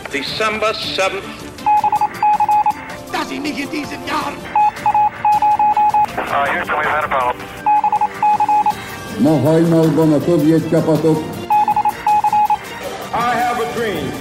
December 7th. Dass ich nicht in diesen Jahren... Houston, we've had a problem. Ma hajnalban a szovjet csapatok I have a dream.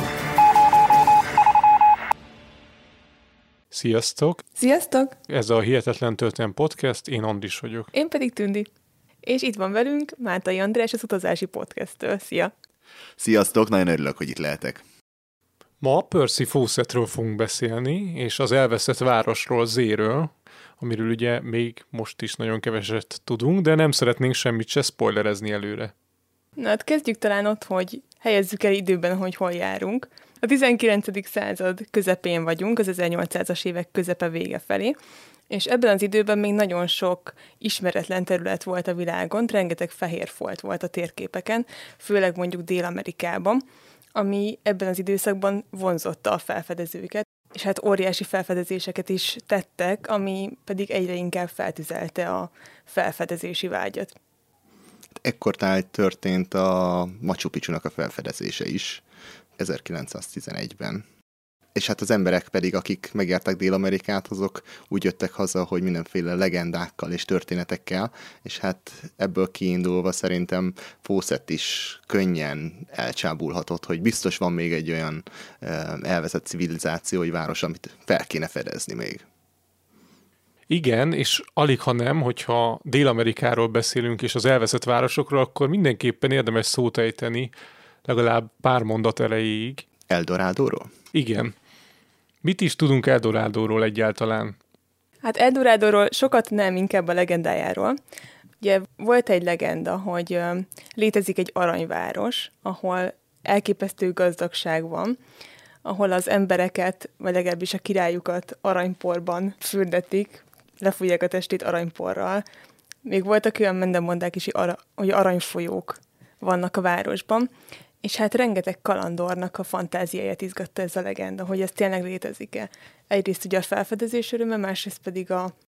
Sziasztok! Sziasztok! Ez a Hihetetlen Történelem Podcast, én Andris vagyok. Én pedig Tündi. És itt van velünk Mátai András az Utazási Podcast-től. Szia! Sziasztok, nagyon örülök, hogy itt lehetek. Ma Percy Fawcettről fogunk beszélni, és az elveszett városról, Zéről, amiről ugye még most is nagyon keveset tudunk, de nem szeretnénk semmit se spoilerezni előre. Na hát kezdjük talán ott, hogy helyezzük el időben, hogy hol járunk. A 19. század közepén vagyunk, az 1800-as évek közepe vége felé, és ebben az időben még nagyon sok ismeretlen terület volt a világon, rengeteg fehér folt volt a térképeken, főleg mondjuk Dél-Amerikában, ami ebben az időszakban vonzotta a felfedezőket, és hát óriási felfedezéseket is tettek, ami pedig egyre inkább feltüzelte a felfedezési vágyat. Ekkortájt történt a Machu Picchunak a felfedezése is, 1911-ben. És hát az emberek pedig, akik megjárták Dél-Amerikát, azok úgy jöttek haza, hogy mindenféle legendákkal és történetekkel, és hát ebből kiindulva szerintem Fawcett is könnyen elcsábulhatott, hogy biztos van még egy olyan elveszett civilizáció, vagy város, amit fel kéne fedezni még. Igen, és alig ha nem, hogyha Dél-Amerikáról beszélünk és az elveszett városokról, akkor mindenképpen érdemes szót ejteni legalább pár mondat erejéig. Eldorádóról? Igen. Mit is tudunk Eldorádóról egyáltalán? Hát Eldorádóról sokat nem, inkább a legendájáról. Ugye volt egy legenda, hogy létezik egy aranyváros, ahol elképesztő gazdagság van, ahol az embereket, vagy legalábbis a királyukat aranyporban fürdetik, lefújják a testét aranyporral. Még voltak olyan mendemondák is, hogy aranyfolyók vannak a városban, és hát rengeteg kalandornak a fantáziáját izgatta ez a legenda, hogy ez tényleg létezik-e. Egyrészt ugye a felfedezés öröme, másrészt pedig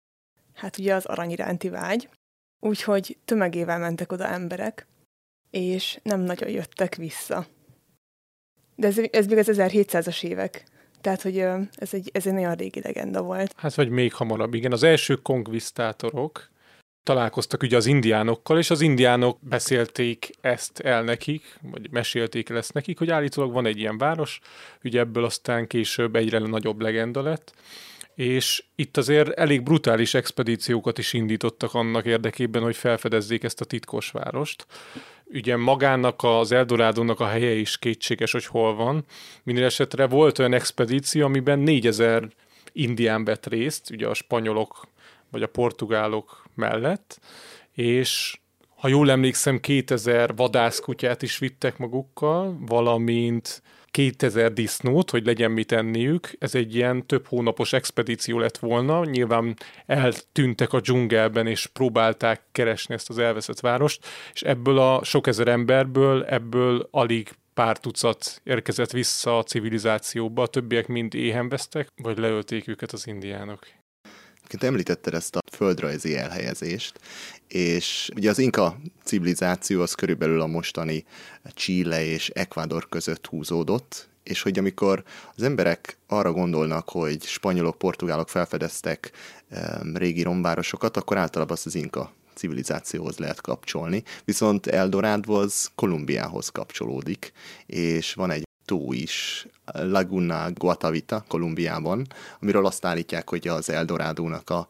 ugye az arany iránti vágy. Úgyhogy tömegével mentek oda emberek, és nem nagyon jöttek vissza. De ez még az 1700-as évek. Tehát, hogy ez egy nagyon régi legenda volt. Hát vagy még hamarabb, igen. Az első konkvisztátorok találkoztak ugye az indiánokkal, és az indiánok beszélték ezt el nekik, vagy mesélték el ezt nekik, hogy állítólag van egy ilyen város, ugye ebből aztán később egyre nagyobb legenda lett, és itt azért elég brutális expedíciókat is indítottak annak érdekében, hogy felfedezzék ezt a titkos várost. Ugye magának az Eldorádónak a helye is kétséges, hogy hol van. Minden esetre volt olyan expedíció, amiben 4000 indián vett részt, ugye a spanyolok vagy a portugálok mellett, és ha jól emlékszem, 2000 vadászkutyát is vittek magukkal, valamint 2000 disznót, hogy legyen mit enniük. Ez egy ilyen több hónapos expedíció lett volna. Nyilván eltűntek a dzsungelben, és próbálták keresni ezt az elveszett várost, és ebből a sok ezer emberből, ebből alig pár tucat érkezett vissza a civilizációba, a többiek mind éhen vesztek, vagy leölték őket az indiánok. Említetted ezt a földrajzi elhelyezést, és ugye az inka civilizáció az körülbelül a mostani Chile és Ecuador között húzódott, és hogy amikor az emberek arra gondolnak, hogy spanyolok, portugálok felfedeztek régi romvárosokat, akkor általában azt az inka civilizációhoz lehet kapcsolni, viszont Eldorádó az Kolumbiához kapcsolódik, és van egy tó is, Laguna Guatavita, Kolumbiában, amiről azt állítják, hogy az Eldorádónak a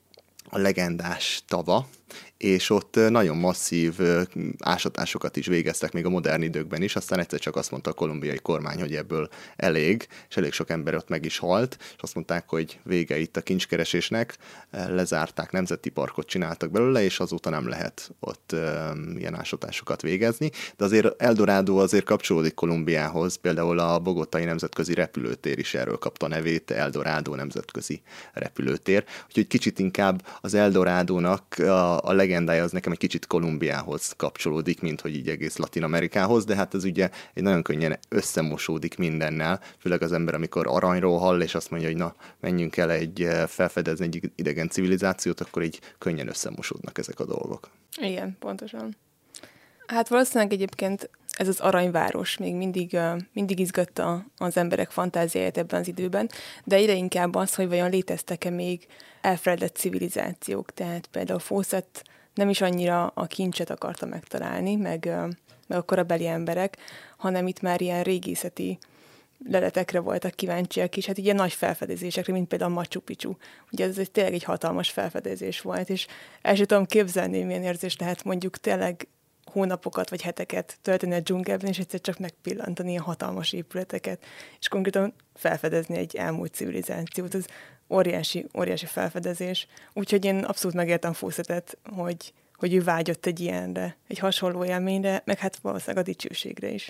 legendás tava, és ott nagyon masszív ásatásokat is végeztek még a modern időkben is, aztán egyszer csak azt mondta a kolumbiai kormány, hogy ebből elég, és elég sok ember ott meg is halt, és azt mondták, hogy vége itt a kincskeresésnek, lezárták, nemzeti parkot csináltak belőle, és azóta nem lehet ott ilyen ásatásokat végezni, de azért Eldorádó azért kapcsolódik Kolumbiához, például a bogotai nemzetközi repülőtér is erről kapta nevét, Eldorádó nemzetközi repülőtér, úgyhogy kicsit inkább az Eldorádónak a legendája az nekem egy kicsit Kolumbiához kapcsolódik, mint hogy így egész Latin-Amerikához, de hát ez ugye egy nagyon könnyen összemosódik mindennel, főleg az ember, amikor aranyról hall, és azt mondja, hogy na, menjünk el felfedezni egy idegen civilizációt, akkor így könnyen összemosódnak ezek a dolgok. Igen, pontosan. Hát valószínűleg egyébként ez az aranyváros még mindig izgatta az emberek fantáziáját ebben az időben, de egyre inkább az, hogy vajon léteztek-e még elfeledett civilizációk. Tehát például Fawcett nem is annyira a kincset akarta megtalálni, meg a korabeli emberek, hanem itt már ilyen régészeti leletekre voltak kíváncsiak is, hát ilyen nagy felfedezésekre, mint például a Machu Picchu. Ugye ez tényleg egy hatalmas felfedezés volt, és el sem tudom képzelni, milyen érzés lehet mondjuk tényleg hónapokat vagy heteket tölteni a dzsungelben, és egyszer csak megpillantani ilyen hatalmas épületeket, és konkrétan felfedezni egy elmúlt civilizációt. Ez óriási felfedezés. Úgyhogy én abszolút megértem Fawcettet, hogy ő vágyott egy ilyenre, egy hasonló élményre, meg hát valószínűleg a dicsőségre is.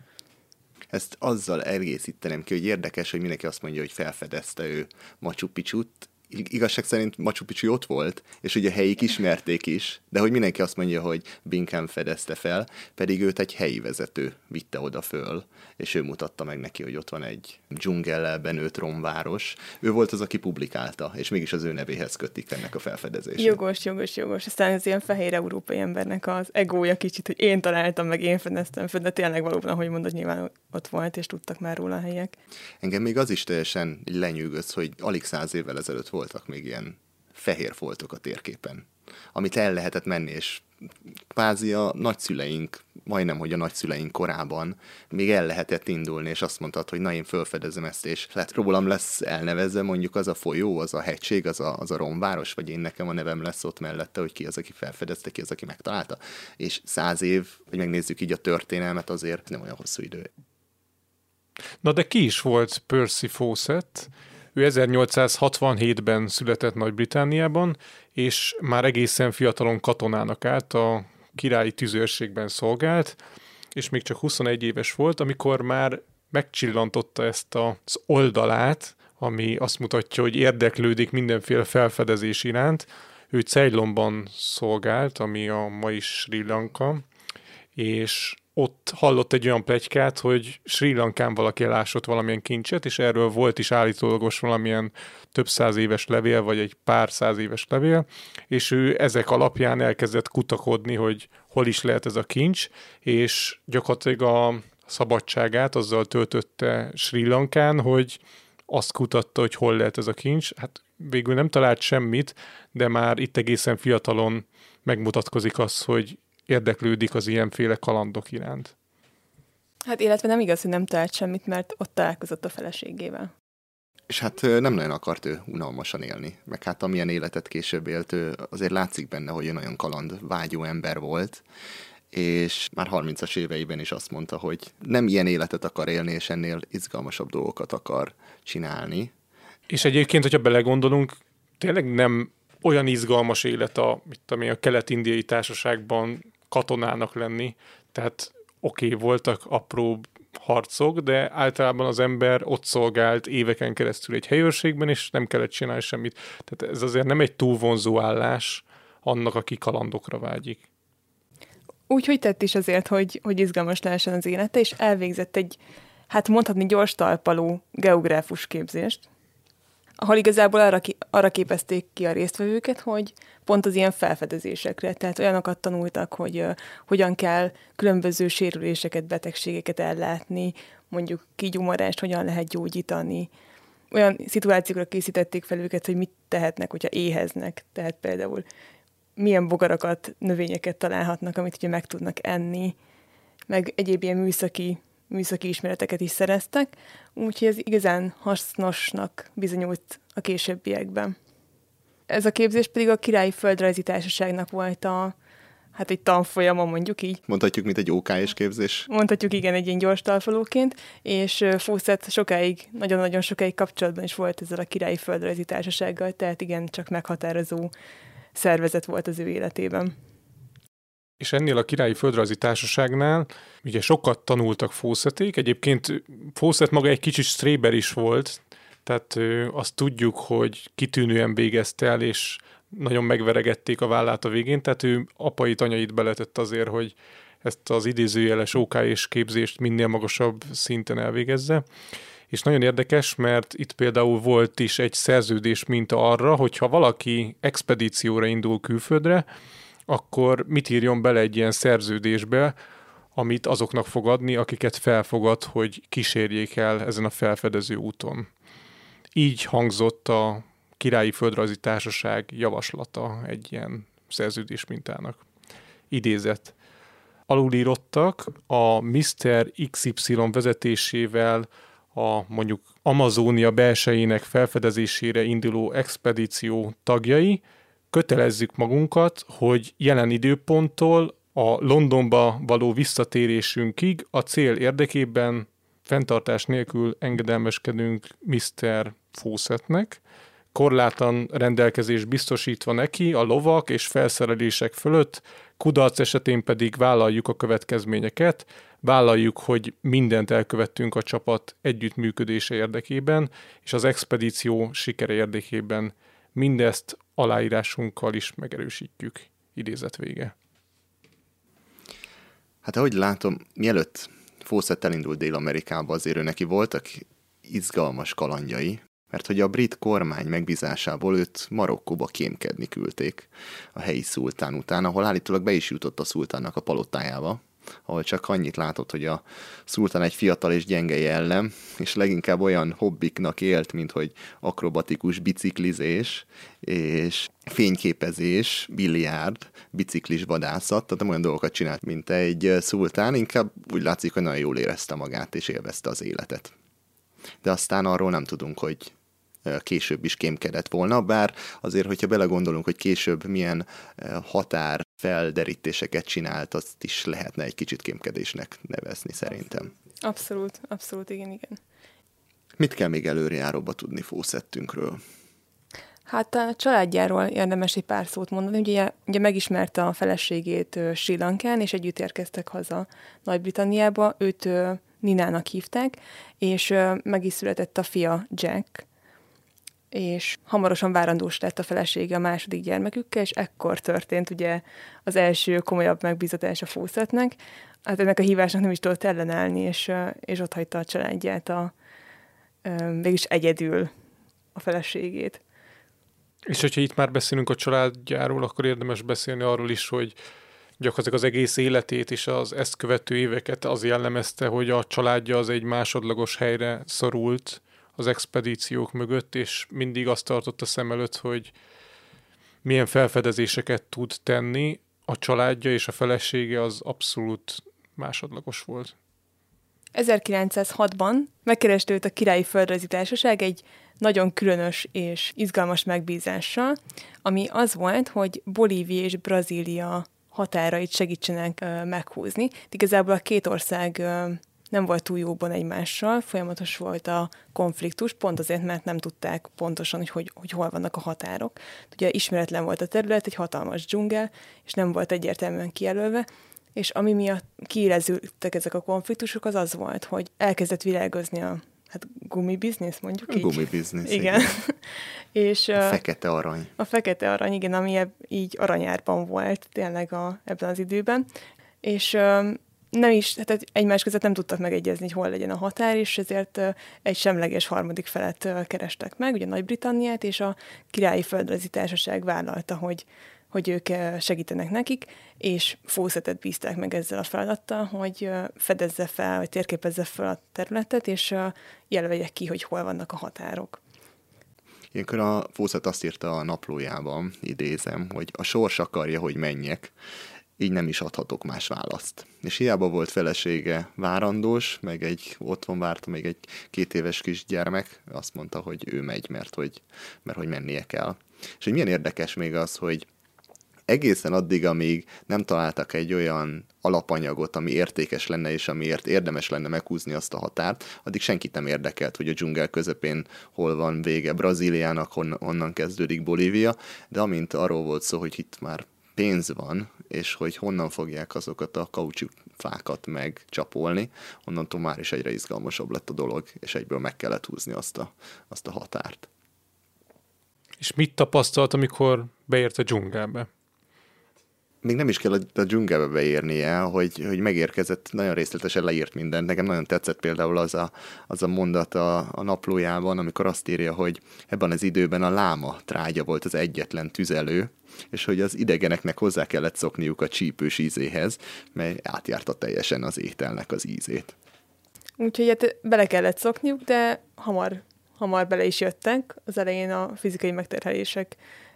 Ezt azzal egészítenem ki, hogy érdekes, hogy mindenki azt mondja, hogy felfedezte ő Machu Picchut. Igazság szerint Machu Picchu ott volt, és ugye helyik ismerték is, de hogy mindenki azt mondja, hogy Bingham fedezte fel, pedig őt egy helyi vezető vitte oda föl, és ő mutatta meg neki, hogy ott van egy dzsungellel benőtt romváros. Ő volt az, aki publikálta, és mégis az ő nevéhez kötik ennek a felfedezését. Jogos. Aztán az ilyen fehér európai embernek az egója kicsit, hogy én találtam meg, én fedeztem föl, de tényleg valóban, ahogy mondod, nyilván ott volt, és tudtak már róla a helyek. Engem még az is teljesen lenyűgöz, hogy alig 100 évvel ezelőtt voltak még ilyen fehér foltok a térképen, amit el lehetett menni, és kvázi a nagyszüleink, majdnem, hogy a nagyszüleink korában még el lehetett indulni, és azt mondtad, hogy na, én felfedezem ezt, és lehet rólam lesz elnevezve mondjuk az a folyó, az a hegység, az a romváros, vagy én nekem a nevem lesz ott mellette, hogy ki az, aki felfedezte, ki az, aki megtalálta. És 100 év, hogy megnézzük így a történelmet, azért nem olyan hosszú idő. Na de ki is volt Percy Fawcett? Ő 1867-ben született Nagy-Britanniában, és már egészen fiatalon katonának állt, a királyi tüzőrségben szolgált, és még csak 21 éves volt, amikor már megcsillantotta ezt az oldalát, ami azt mutatja, hogy érdeklődik mindenféle felfedezés iránt. Ő Ceylonban szolgált, ami a mai Sri Lanka, és ott hallott egy olyan pletykát, hogy Sri Lankán valaki elásott valamilyen kincset, és erről volt is állítólagos valamilyen több száz éves levél, vagy egy pár száz éves levél, és ő ezek alapján elkezdett kutakodni, hogy hol is lehet ez a kincs, és gyakorlatilag a szabadságát azzal töltötte Sri Lankán, hogy azt kutatta, hogy hol lehet ez a kincs. Hát végül nem talált semmit, de már itt egészen fiatalon megmutatkozik az, hogy érdeklődik az ilyenféle kalandok iránt. Hát illetve nem igaz, hogy nem talált semmit, mert ott találkozott a feleségével. És hát nem nagyon akart ő unalmasan élni, meg hát amilyen életet később élt, ő azért látszik benne, hogy ő nagyon kalandvágyó ember volt, és már 30-as éveiben is azt mondta, hogy nem ilyen életet akar élni, és ennél izgalmasabb dolgokat akar csinálni. És egyébként, hogyha belegondolunk, tényleg nem olyan izgalmas élet a kelet-indiai társaságban katonának lenni, tehát voltak apró harcok, de általában az ember ott szolgált éveken keresztül egy helyőrségben, és nem kellett csinálni semmit. Tehát ez azért nem egy túl vonzó állás annak, aki kalandokra vágyik. Úgyhogy tett is azért, hogy izgalmas lehessen az élete, és elvégzett egy, hát mondhatni gyors talpaló geográfus képzést, ahol igazából arra képezték ki a résztvevőket, hogy pont az ilyen felfedezésekre, tehát olyanokat tanultak, hogy hogyan kell különböző sérüléseket, betegségeket ellátni, mondjuk kigyumarást hogyan lehet gyógyítani. Olyan szituációkra készítették fel őket, hogy mit tehetnek, hogyha éheznek, tehát például milyen bogarakat, növényeket találhatnak, amit ugye meg tudnak enni, meg egyéb ilyen műszaki ismereteket is szereztek, úgyhogy ez igazán hasznosnak bizonyult a későbbiekben. Ez a képzés pedig a Királyi Földrajzi Társaságnak volt egy tanfolyama, mondjuk így. Mondhatjuk, mint egy OK-s képzés. Mondhatjuk, igen, egy ilyen gyors talpalóként, és Fawcett nagyon-nagyon sokáig kapcsolatban is volt ezzel a Királyi Földrajzi Társasággal, tehát igen, csak meghatározó szervezet volt az ő életében. És ennél a Királyi Földrajzi Társaságnál ugye sokat tanultak Fawcették. Egyébként Fawcett maga egy kicsit stréber is volt, tehát azt tudjuk, hogy kitűnően végezte el, és nagyon megveregették a vállát a végén, tehát ő apait, anyait beletett azért, hogy ezt az idézőjeles OK-s képzést minél magasabb szinten elvégezze. És nagyon érdekes, mert itt például volt is egy szerződés minta arra, hogyha valaki expedícióra indul külföldre, akkor mit írjon bele egy ilyen szerződésbe, amit azoknak fog adni, akiket felfogad, hogy kísérjék el ezen a felfedező úton. Így hangzott a Királyi Földrajzi Társaság javaslata egy ilyen szerződés mintának. Idézet. Alulírottak a Mr. XY vezetésével a mondjuk Amazónia belsejének felfedezésére induló expedíció tagjai, kötelezzük magunkat, hogy jelen időponttól a Londonba való visszatérésünkig a cél érdekében fenntartás nélkül engedelmeskedünk Mr. Fawcettnek, korlátlan rendelkezés biztosítva neki a lovak és felszerelések fölött, kudarc esetén pedig vállaljuk a következményeket, vállaljuk, hogy mindent elkövettünk a csapat együttműködése érdekében, és az expedíció sikere érdekében mindezt aláírásunkkal is megerősítjük. Idézet vége. Hát ahogy látom, mielőtt Fawcett elindult Dél-Amerikába, azért ő neki voltak izgalmas kalandjai, mert hogy a brit kormány megbízásából őt Marokkóba kémkedni küldték a helyi szultán után, ahol állítólag be is jutott a szultánnak a palotájába, ahol csak annyit látott, hogy a szultán egy fiatal és gyenge jellem, és leginkább olyan hobbiknak élt, mint hogy akrobatikus biciklizés, és fényképezés, biliárd, biciklis vadászat, tehát nem olyan dolgokat csinált, mint egy szultán, inkább úgy látszik, hogy nagyon jól érezte magát, és élvezte az életet. De aztán arról nem tudunk, hogy később is kémkedett volna, bár azért, hogyha belegondolunk, hogy később milyen határfelderítéseket csinált, azt is lehetne egy kicsit kémkedésnek nevezni szerintem. Abszolút, igen. Mit kell még előrejáróba tudni Fawcettünkről? Hát a családjáról érdemes egy pár szót mondani. Ugye megismerte a feleségét Sri Lankán, és együtt érkeztek haza Nagy-Britanniába. Őt Ninának hívták, és meg is született a fia Jack, és hamarosan várandós lett a felesége a második gyermekükkel, és ekkor történt ugye az első komolyabb megbízatása Fawcettnek. Hát ennek a hívásnak nem is tudott ellenállni, és ott hagyta a családját mégis egyedül a feleségét. És hogyha itt már beszélünk a családjáról, akkor érdemes beszélni arról is, hogy gyakorlatilag az egész életét és az ezt követő éveket az jellemezte, hogy a családja az egy másodlagos helyre szorult az expedíciók mögött, és mindig azt tartotta szem előtt, hogy milyen felfedezéseket tud tenni. A családja és a felesége az abszolút másodlagos volt. 1906-ban megkereste őt a Királyi Földrajzi Társaság egy nagyon különös és izgalmas megbízással, ami az volt, hogy Bolívia és Brazília határait segítsenek meghúzni. Igazából a két ország nem volt túl jóban egymással, folyamatos volt a konfliktus, pont azért, mert nem tudták pontosan, hogy hol vannak a határok. Ugye ismeretlen volt a terület, egy hatalmas dzsungel, és nem volt egyértelműen kijelölve, és ami miatt kiéleződtek ezek a konfliktusok, az volt, hogy elkezdett virágozni a gumibiznisz, mondjuk így. A gumibiznisz, igen. És, a fekete arany. A fekete arany, igen, ami így aranyárban volt tényleg ebben az időben. És nem is, tehát egymás között nem tudtak megegyezni, hogy hol legyen a határ, és ezért egy semleges harmadik felet kerestek meg, ugye Nagy-Britanniát, és a Királyi Földrajzi Társaság vállalta, hogy ők segítenek nekik, és Fawcettet bízták meg ezzel a feladattal, hogy fedezze fel, vagy térképezze fel a területet, és jelölje ki, hogy hol vannak a határok. Ilyenkor a Fawcett azt írta a naplójában, idézem, hogy a sors akarja, hogy menjek, így nem is adhatok más választ. És hiába volt felesége várandós, meg otthon várta még egy 2 éves kisgyermek, azt mondta, hogy ő megy, mert hogy mennie kell. És hogy milyen érdekes még az, hogy egészen addig, amíg nem találtak egy olyan alapanyagot, ami értékes lenne, és amiért érdemes lenne meghúzni azt a határt, addig senkit nem érdekelt, hogy a dzsungel közepén hol van vége Brazíliának, honnan kezdődik Bolívia, de amint arról volt szó, hogy itt már pénz van, és hogy honnan fogják azokat a kaucsukfákat megcsapolni, onnantól már is egyre izgalmasabb lett a dolog, és egyből meg kellett húzni azt a határt. És mit tapasztalt, amikor beért a dzsungelbe? még nem is kell a dzsungelbe beérnie, hogy megérkezett, nagyon részletesen leírt mindent. Nekem nagyon tetszett például az a mondat a naplójában, amikor azt írja, hogy ebben az időben a láma trágya volt az egyetlen tüzelő, és hogy az idegeneknek hozzá kellett szokniuk a csípős ízéhez, mely átjárta teljesen az ételnek az ízét. Úgyhogy hát bele kellett szokniuk, de hamar bele is jöttek. Az elején a fizikai megterhelések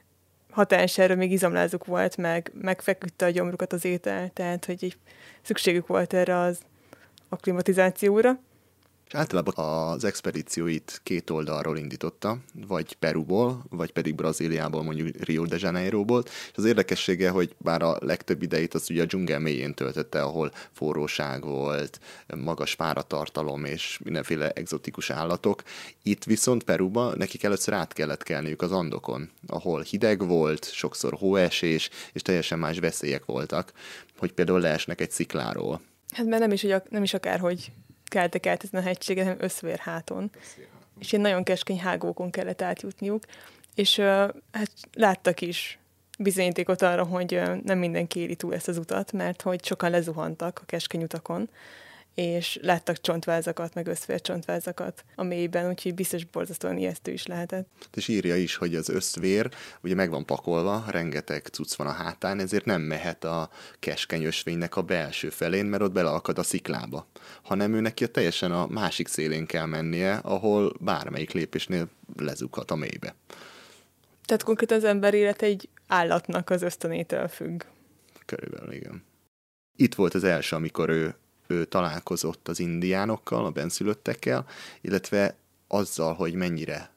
hatására még izomlázuk volt, megfeküdte a gyomrukat az étel, tehát hogy így szükségük volt erre az akklimatizációra. És általában az expedícióit két oldalról indította, vagy Peruból, vagy pedig Brazíliából, mondjuk Rio de Janeiroból. És az érdekessége, hogy bár a legtöbb idejét az ugye a dzsungel mélyén töltötte, ahol forróság volt, magas páratartalom és mindenféle egzotikus állatok. Itt viszont Peruba nekik először át kellett kelniük az Andokon, ahol hideg volt, sokszor hóesés, és teljesen más veszélyek voltak, hogy például leesnek egy szikláról. Hát mert nem is akárhogy keltek át ezen a hegységen, hanem összvér háton. És ilyen nagyon keskeny hágókon kellett átjutniuk, és hát láttak is bizonyítékot arra, hogy nem mindenki éri túl ezt az utat, mert hogy sokan lezuhantak a keskeny utakon, és láttak csontvázakat, meg összvércsontvázakat a mélyben, úgyhogy biztos borzasztóan ijesztő is lehetett. És írja is, hogy az összvér ugye meg van pakolva, rengeteg cucc van a hátán, ezért nem mehet a keskeny ösvénynek a belső felén, mert ott beleakad a sziklába, hanem ő neki teljesen a másik szélén kell mennie, ahol bármelyik lépésnél lezughat a mélybe. Tehát konkrétan az ember élet egy állatnak az ösztönétől függ. Körülbelül, igen. Itt volt az első, amikor ő találkozott az indiánokkal, a benszülöttekkel, illetve azzal, hogy mennyire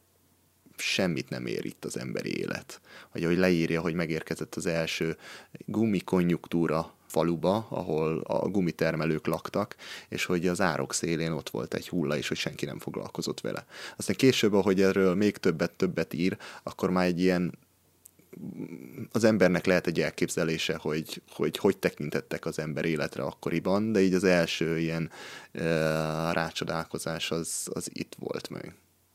semmit nem ér itt az emberi élet. Vagy ahogy leírja, hogy megérkezett az első gumikonjunktúra faluba, ahol a gumitermelők laktak, és hogy az árok szélén ott volt egy hulla, és hogy senki nem foglalkozott vele. Aztán később, ahogy erről még többet ír, akkor már egy ilyen az embernek lehet egy elképzelése, hogy tekintettek az ember életre akkoriban, de így az első ilyen rácsodálkozás az itt volt meg.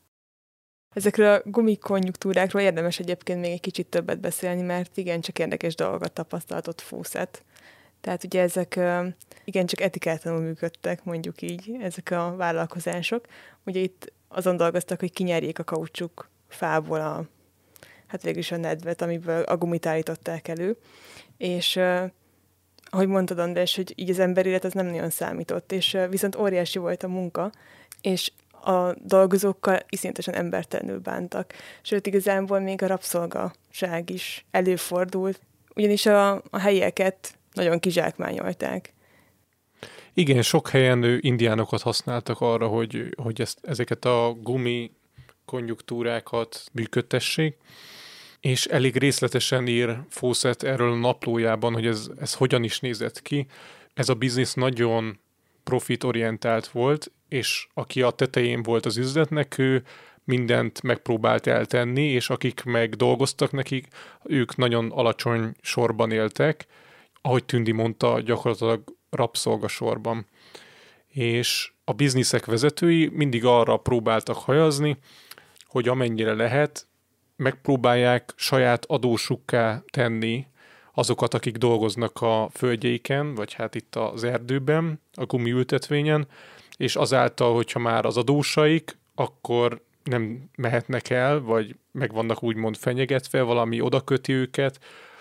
Ezekről a gumikonjunktúrákról érdemes egyébként még egy kicsit többet beszélni, mert igencsak érdekes dolgokat tapasztaltott Fawcett. Tehát ugye ezek igencsak etikátlanul működtek, mondjuk így, ezek a vállalkozások. Ugye itt azon dolgoztak, hogy kinyerjék a kaucsuk fából hát végül is a nedvet, amiből a gumit állították elő. És ahogy mondtad, András, hogy így az emberi élet az nem nagyon számított, és viszont óriási volt a munka, és a dolgozókkal iszonyatosan embertelenül bántak. Sőt, igazából még a rabszolgaság is előfordult, ugyanis a helyieket nagyon kizsákmányolták. Igen, sok helyen indiánokat használtak arra, hogy ezeket a gumi konjunktúrákat működtessék, és elég részletesen ír Fawcett erről a naplójában, hogy ez hogyan is nézett ki. Ez a biznisz nagyon profitorientált volt, és aki a tetején volt az üzletnek, ő mindent megpróbált eltenni, és akik meg dolgoztak nekik, ők nagyon alacsony sorban éltek, ahogy Tündi mondta, gyakorlatilag rabszolgasorban. És a bizniszek vezetői mindig arra próbáltak hajazni, hogy amennyire lehet, megpróbálják saját adósukká tenni azokat, akik dolgoznak a földjeiken, vagy hát itt az erdőben, a gumiültetvényen, és azáltal, hogyha már az adósaik, akkor nem mehetnek el, vagy meg vannak úgymond fenyegetve, valami odaköti őket.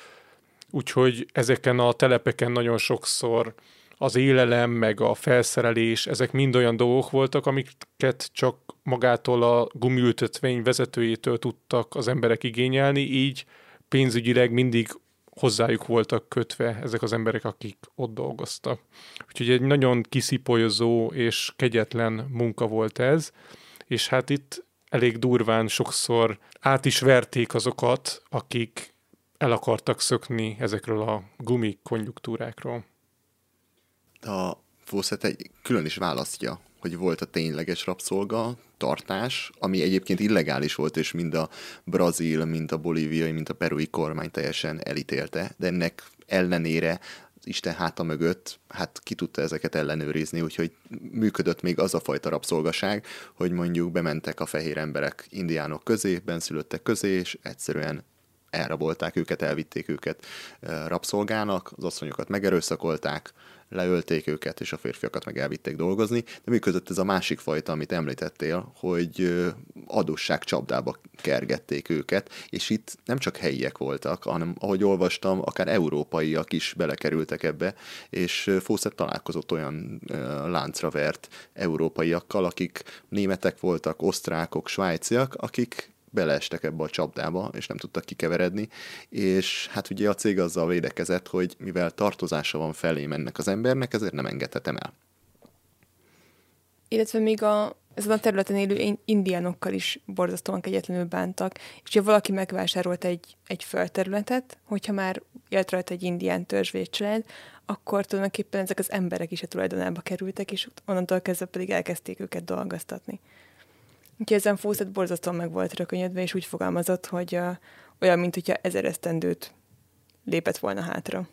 Úgyhogy ezeken a telepeken nagyon sokszor az élelem, meg a felszerelés, ezek mind olyan dolgok voltak, amiket csak magától a gumiültetvény vezetőjétől tudtak az emberek igényelni, így pénzügyileg mindig hozzájuk voltak kötve ezek az emberek, akik ott dolgoztak. Úgyhogy egy nagyon kiszipolyozó és kegyetlen munka volt ez, és hát itt elég durván sokszor át is verték azokat, akik el akartak szökni ezekről a gumikonjunktúrákról. A Fawcett egy külön is választja, hogy volt a tényleges rabszolga tartás, ami egyébként illegális volt, és mind a brazil, mind a bolíviai, mind a perui kormány teljesen elítélte, de ennek ellenére Isten háta mögött, hát ki tudta ezeket ellenőrizni, úgyhogy működött még az a fajta rabszolgaság, hogy mondjuk bementek a fehér emberek indiánok közé, benszülöttek közé, és egyszerűen elrabolták őket, elvitték őket rabszolgának, az asszonyokat megerőszakolták, leölték őket, és a férfiakat meg elvitték dolgozni, de működött ez a másik fajta, amit említettél, hogy adósság csapdába kergették őket, és itt nem csak helyiek voltak, hanem ahogy olvastam, akár európaiak is belekerültek ebbe, és Fawcett találkozott olyan láncra vert európaiakkal, akik németek voltak, osztrákok, svájciak, akik beleestek ebbe a csapdába, és nem tudtak kikeveredni, és hát ugye a cég azzal védekezett, hogy mivel tartozása van felém ennek az embernek, ezért nem engedhetem el. Illetve még ezen a területen élő indiánokkal is borzasztóan kegyetlenül bántak, és ha valaki megvásárolt egy földterületet, hogyha már élt rajta egy indián törzsvédcsalád, akkor tulajdonképpen ezek az emberek is a tulajdonába kerültek, és onnantól kezdve pedig elkezdték őket dolgoztatni. Úgyhogy ezen Fawcett borzasztóan meg volt rökönyödve, és úgy fogalmazott, hogy olyan, mint hogyha 1000 esztendőt lépett volna hátra.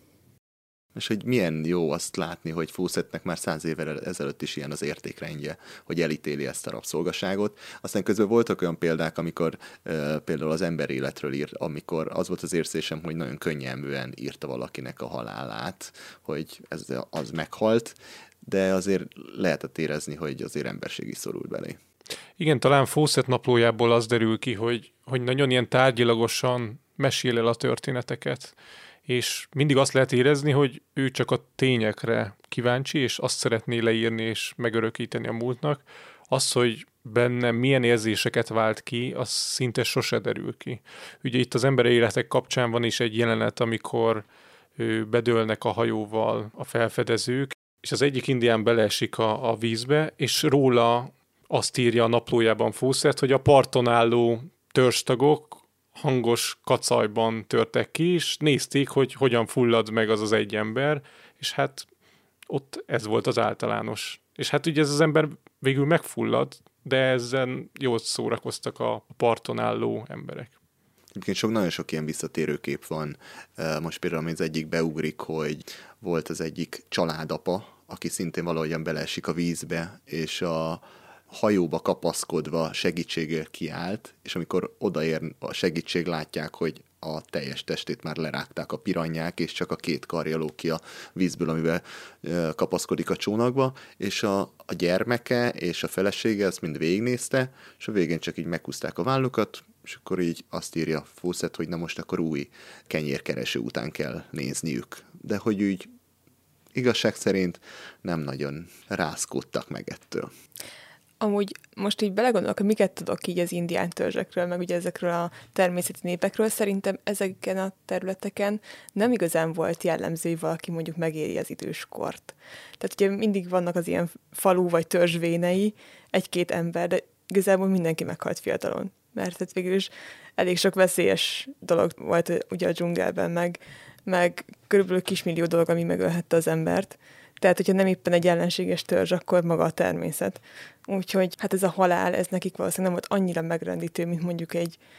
És hogy milyen jó azt látni, hogy Fawcettnek már 100 évvel ezelőtt is ilyen az értékrendje, hogy elítéli ezt a rabszolgaságot. Aztán közben voltak olyan példák, amikor például az emberéletről írt, amikor az volt az érzésem, hogy nagyon könnyelműen írta valakinek a halálát, hogy az meghalt, de azért lehetett érezni, hogy azért emberség is szorult belé. Igen, talán Fawcett naplójából az derül ki, hogy nagyon ilyen tárgyilagosan mesél el a történeteket, és mindig azt lehet érezni, hogy ő csak a tényekre kíváncsi, és azt szeretné leírni és megörökíteni a múltnak. Az, hogy benne milyen érzéseket vált ki, az szinte sose derül ki. Ugye itt az ember életek kapcsán van is egy jelenet, amikor bedőlnek a hajóval a felfedezők, és az egyik indián beleesik a vízbe, és róla azt írja a naplójában Fawcett, hogy a parton álló törzstagok hangos kacajban törtek ki, és nézték, hogy hogyan fullad meg az egy ember, és hát ott ez volt az általános. És hát ugye ez az ember végül megfullad, de ezen jól szórakoztak a parton álló emberek. Egyébként nagyon sok ilyen visszatérő kép van. Most például az egyik beugrik, hogy volt az egyik családapa, aki szintén valahogyan beleesik a vízbe, és a hajóba kapaszkodva segítségért kiállt, és amikor odaér a segítség, látják, hogy a teljes testét már lerágták a piranyák, és csak a 2 karja lóg ki a vízből, amivel kapaszkodik a csónakba, és a gyermeke és a felesége ezt mind végignézte, és a végén csak így meghúzták a vállukat, és akkor így azt írja Fawcett, hogy na most akkor új kenyérkereső után kell nézniük. De hogy úgy igazság szerint nem nagyon rázkódtak meg ettől. Amúgy most így belegondolok, hogy miket tudok így az indián törzsekről, meg ugye ezekről a természeti népekről, szerintem ezeken a területeken nem igazán volt jellemző, hogy valaki mondjuk megéri az időskort. Tehát ugye mindig vannak az ilyen falu vagy törzsvénei, 1-2 ember, de igazából mindenki meghalt fiatalon. Mert hát végül is elég sok veszélyes dolog volt ugye a dzsungelben, meg körülbelül kismillió dolog, ami megölhette az embert. Tehát, hogyha nem éppen egy ellenséges törzs, akkor maga a természet. Úgyhogy hát ez a halál, ez nekik valószínűleg nem volt annyira megrendítő, mint mondjuk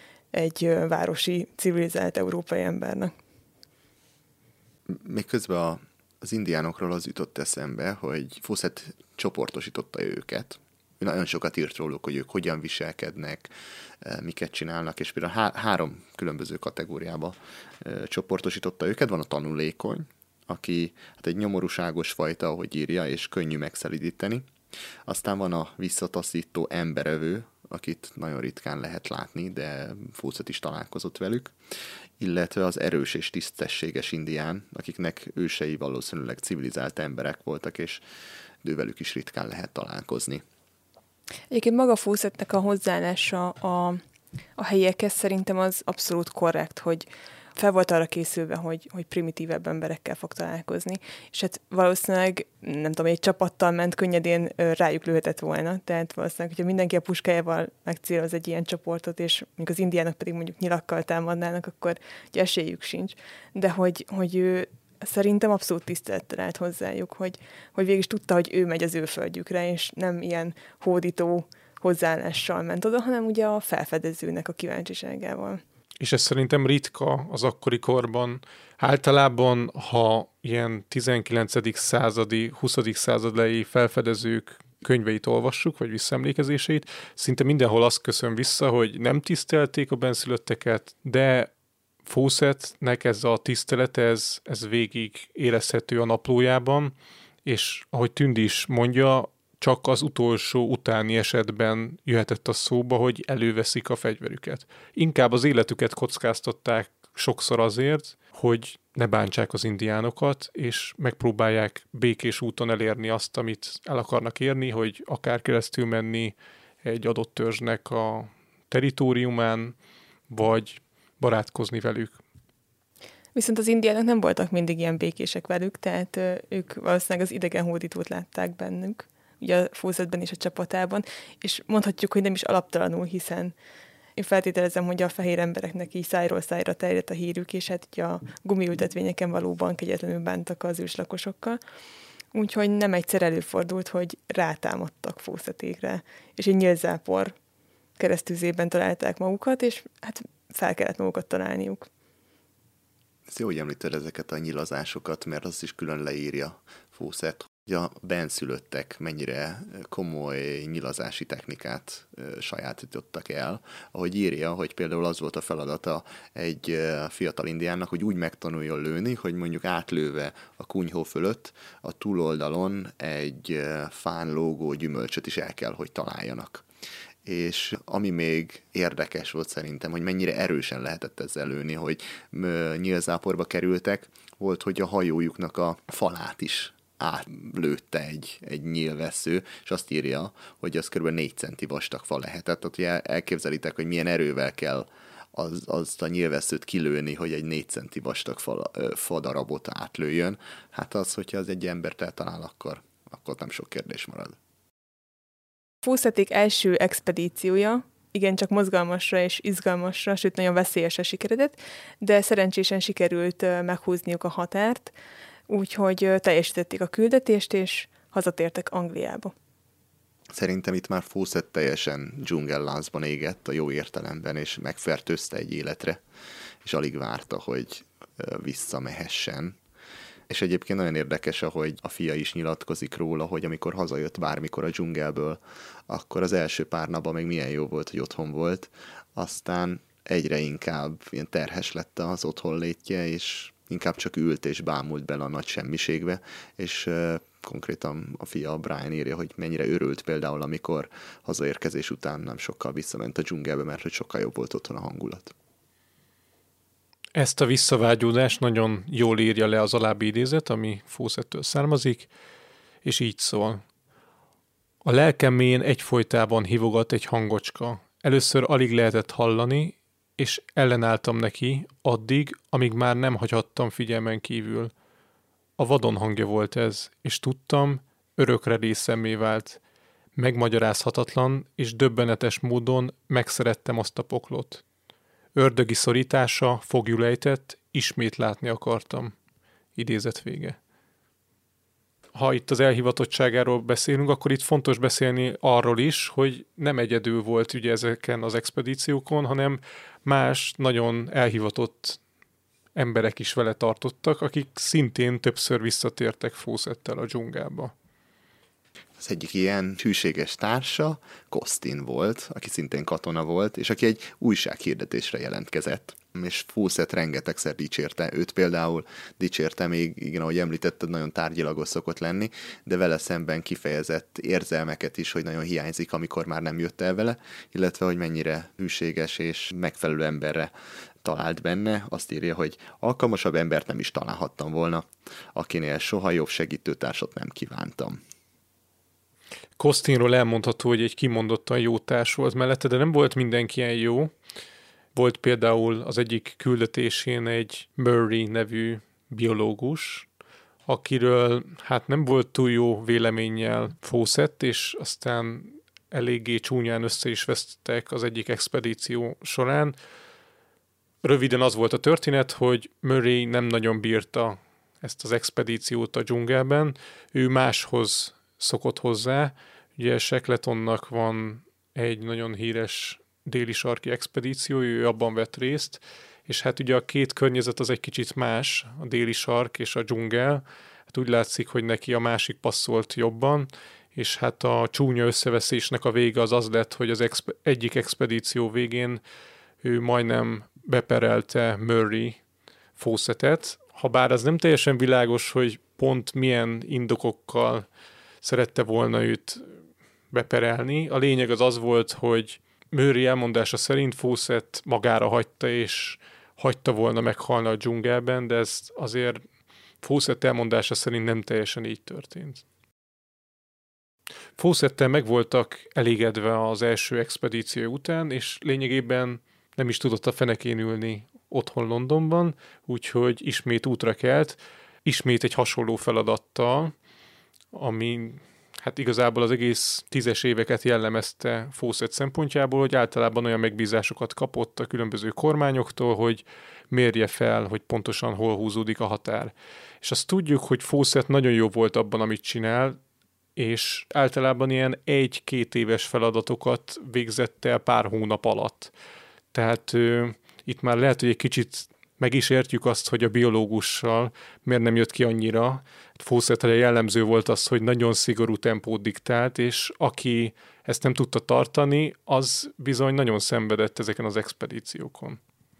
egy városi, civilizált európai embernek. Még közben az indiánokról az jutott eszembe, hogy Fawcett csoportosította őket. Nagyon sokat írt róluk, hogy ők hogyan viselkednek, miket csinálnak, és például 3 különböző kategóriába csoportosította őket. Van a tanulékony, aki hát egy nyomorúságos fajta, ahogy írja, és könnyű megszelidíteni. Aztán van a visszataszító emberevő, akit nagyon ritkán lehet látni, de Fawcett is találkozott velük, illetve az erős és tisztességes indián, akiknek ősei valószínűleg civilizált emberek voltak, és ővelük is ritkán lehet találkozni. Egyébként maga Fawcettnek a hozzáállása a helyiekhez szerintem az abszolút korrekt, hogy fel volt arra készülve, hogy primitívebb emberekkel fog találkozni, és hát valószínűleg, nem tudom, egy csapattal ment, könnyedén rájuk lőhetett volna, tehát valószínűleg, hogyha mindenki a puskájával megcéloz egy ilyen csoportot, és mondjuk az indiának pedig mondjuk nyilakkal támadnának, akkor ugye esélyük sincs, de hogy ő szerintem abszolút tisztelettel állt hozzájuk, hogy végig is tudta, hogy ő megy az ő földjükre, és nem ilyen hódító hozzáállással ment oda, hanem ugye a felfedezőnek a kíváncsiságával. És ez szerintem ritka az akkori korban. Általában, ha ilyen 19. századi, 20. századi felfedezők könyveit olvassuk, vagy visszaemlékezéseit, szinte mindenhol azt köszön vissza, hogy nem tisztelték a benszülötteket, de Fawcettnek ez a tisztelete, ez végig érezhető a naplójában, és ahogy Tündi is mondja, csak az utolsó utáni esetben jöhetett a szóba, hogy előveszik a fegyverüket. Inkább az életüket kockáztatták sokszor azért, hogy ne bántsák az indiánokat, és megpróbálják békés úton elérni azt, amit el akarnak érni, hogy akár keresztül menni egy adott törzsnek a teritoriumán, vagy barátkozni velük. Viszont az indiánok nem voltak mindig ilyen békések velük, tehát ők valószínűleg az idegen hódítót látták bennük, ugye a Fawcettben és a csapatában, és mondhatjuk, hogy nem is alaptalanul, hiszen én feltételezem, hogy a fehér embereknek így szájról szájra terjedt a hírük, és hát ugye a gumiültetvényeken valóban kegyetlenül bántak az őslakosokkal. Úgyhogy nem egyszer előfordult, hogy rátámadtak Fawcettékre, és egy nyílzápor keresztüzében találták magukat, és hát fel kellett magukat találniuk. Ez jó, hogy említed ezeket a nyilazásokat, mert az is külön leírja Fawcett, hogy a benszülöttek mennyire komoly nyilazási technikát sajátítottak el. Ahogy írja, hogy például az volt a feladata egy fiatal indiánnak, hogy úgy megtanuljon lőni, hogy mondjuk átlőve a kunyhó fölött a túloldalon egy fán lógó gyümölcsöt is el kell, hogy találjanak. És ami még érdekes volt szerintem, hogy mennyire erősen lehetett ezzel lőni, hogy nyílzáporba kerültek, volt, hogy a hajójuknak a falát is átlőtte egy nyílvessző, és azt írja, hogy az kb. 4 centi vastag fa lehetett. Tehát ugye elképzelitek, hogy milyen erővel kell azt a nyílvesszőt kilőni, hogy egy 4 centi vastag fadarabot átlőjön. Hát az, hogyha az egy embert eltalál, akkor nem sok kérdés marad. Fawcették első expedíciója igencsak mozgalmasra és izgalmasra, sőt nagyon veszélyesre sikeredett, de szerencsésen sikerült meghúzniuk a határt, úgyhogy teljesítették a küldetést, és hazatértek Angliába. Szerintem itt már Fawcett teljesen dzsungelláncban égett a jó értelemben, és megfertőzte egy életre, és alig várta, hogy visszamehessen. És egyébként nagyon érdekes, ahogy a fia is nyilatkozik róla, hogy amikor hazajött bármikor a dzsungelből, akkor az első pár napban még milyen jó volt, hogy otthon volt, aztán egyre inkább ilyen terhes lett az otthonlétje, és inkább csak ült és bámult bele a nagy semmiségbe, és konkrétan a fia Brian írja, hogy mennyire örült például, amikor hazaérkezés után nem sokkal visszament a dzsungelbe, mert hogy sokkal jobb volt otthon a hangulat. Ezt a visszavágyódást nagyon jól írja le az alábbi idézet, ami Fawcettől származik, és így szól. A lelkem mélyén egyfolytában hívogat egy hangocska. Először alig lehetett hallani, és ellenálltam neki addig, amíg már nem hagyhattam figyelmen kívül. A vadon hangja volt ez, és tudtam, örökre részemmé vált. Megmagyarázhatatlan és döbbenetes módon megszerettem azt a poklot. Ördögi szorítása foglyul ejtett, ismét látni akartam. Idézet vége. Ha itt az elhivatottságáról beszélünk, akkor itt fontos beszélni arról is, hogy nem egyedül volt ugye ezeken az expedíciókon, hanem más nagyon elhivatott emberek is vele tartottak, akik szintén többször visszatértek Fawcettel a dzsungelbe. Az egyik ilyen hűséges társa Costin volt, aki szintén katona volt, és aki egy újsághirdetésre jelentkezett. És Fawcett rengetegszer dicsérte. Őt például dicsérte még, igen, ahogy említetted, nagyon tárgyilagos szokott lenni, de vele szemben kifejezett érzelmeket is, hogy nagyon hiányzik, amikor már nem jött el vele, illetve hogy mennyire hűséges és megfelelő emberre talált benne. Azt írja, hogy alkalmasabb embert nem is találhattam volna, akinél soha jobb segítőtársat nem kívántam. Costinról elmondható, hogy egy kimondottan jó társ volt mellette, de nem volt mindenki ilyen jó. Volt például az egyik küldetésén egy Murray nevű biológus, akiről hát nem volt túl jó véleménnyel Fawcett, és aztán eléggé csúnyán össze is vesztettek az egyik expedíció során. Röviden az volt a történet, hogy Murray nem nagyon bírta ezt az expedíciót a dzsungelben, ő máshoz szokott hozzá. Ugye Shackletonnak van egy nagyon híres déli sarki expedíció, ő abban vett részt, és hát ugye a két környezet az egy kicsit más, a déli sark és a dzsungel. Hát úgy látszik, hogy neki a másik passzolt jobban, és hát a csúnya összeveszésnek a vége az lett, hogy az egyik expedíció végén ő majdnem beperelte Murray Fawcettet, habár az nem teljesen világos, hogy pont milyen indokokkal szerette volna őt beperelni. A lényeg az volt, hogy Murray elmondása szerint Fawcett magára hagyta, és hagyta volna meghalni a dzsungelben, de ez azért Fawcett elmondása szerint nem teljesen így történt. Fawcettel meg voltak elégedve az első expedíció után, és lényegében nem is tudott a fenekén ülni otthon Londonban, úgyhogy ismét útra kelt, ismét egy hasonló feladattal, ami hát igazából az egész 10-es éveket jellemezte Fawcett szempontjából, hogy általában olyan megbízásokat kapott a különböző kormányoktól, hogy mérje fel, hogy pontosan hol húzódik a határ. És azt tudjuk, hogy Fawcett nagyon jó volt abban, amit csinál, és általában ilyen 1-2 éves feladatokat végzett el pár hónap alatt. Tehát itt már lehet, hogy egy kicsit meg is értjük azt, hogy a biológussal miért nem jött ki annyira. Fawcettre jellemző volt az, hogy nagyon szigorú tempót diktált, és aki ezt nem tudta tartani, az bizony nagyon szenvedett ezeken az expedíciókon.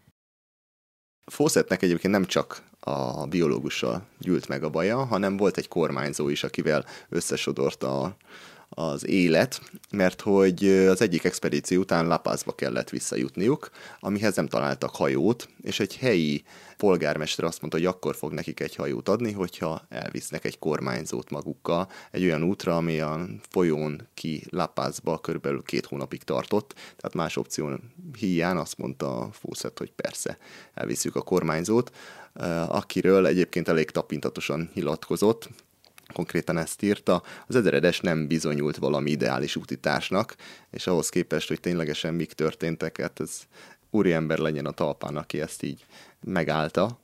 Fawcettnek egyébként nem csak a biológussal gyűlt meg a baja, hanem volt egy kormányzó is, akivel összesodorta az élet, mert hogy az egyik expedíció után La Pazba kellett visszajutniuk, amihez nem találtak hajót, és egy helyi polgármester azt mondta, hogy akkor fog nekik egy hajót adni, hogyha elvisznek egy kormányzót magukkal egy olyan útra, ami a folyón ki La Pazba körülbelül 2 hónapig tartott, tehát más opció híján azt mondta Fawcett, hogy persze, elviszük a kormányzót, akiről egyébként elég tapintatosan nyilatkozott, konkrétan ezt írta, az ezredes nem bizonyult valami ideális útitársnak, és ahhoz képest, hogy ténylegesen mik történtek, hát ez úriember legyen a talpán, aki ezt így megállta.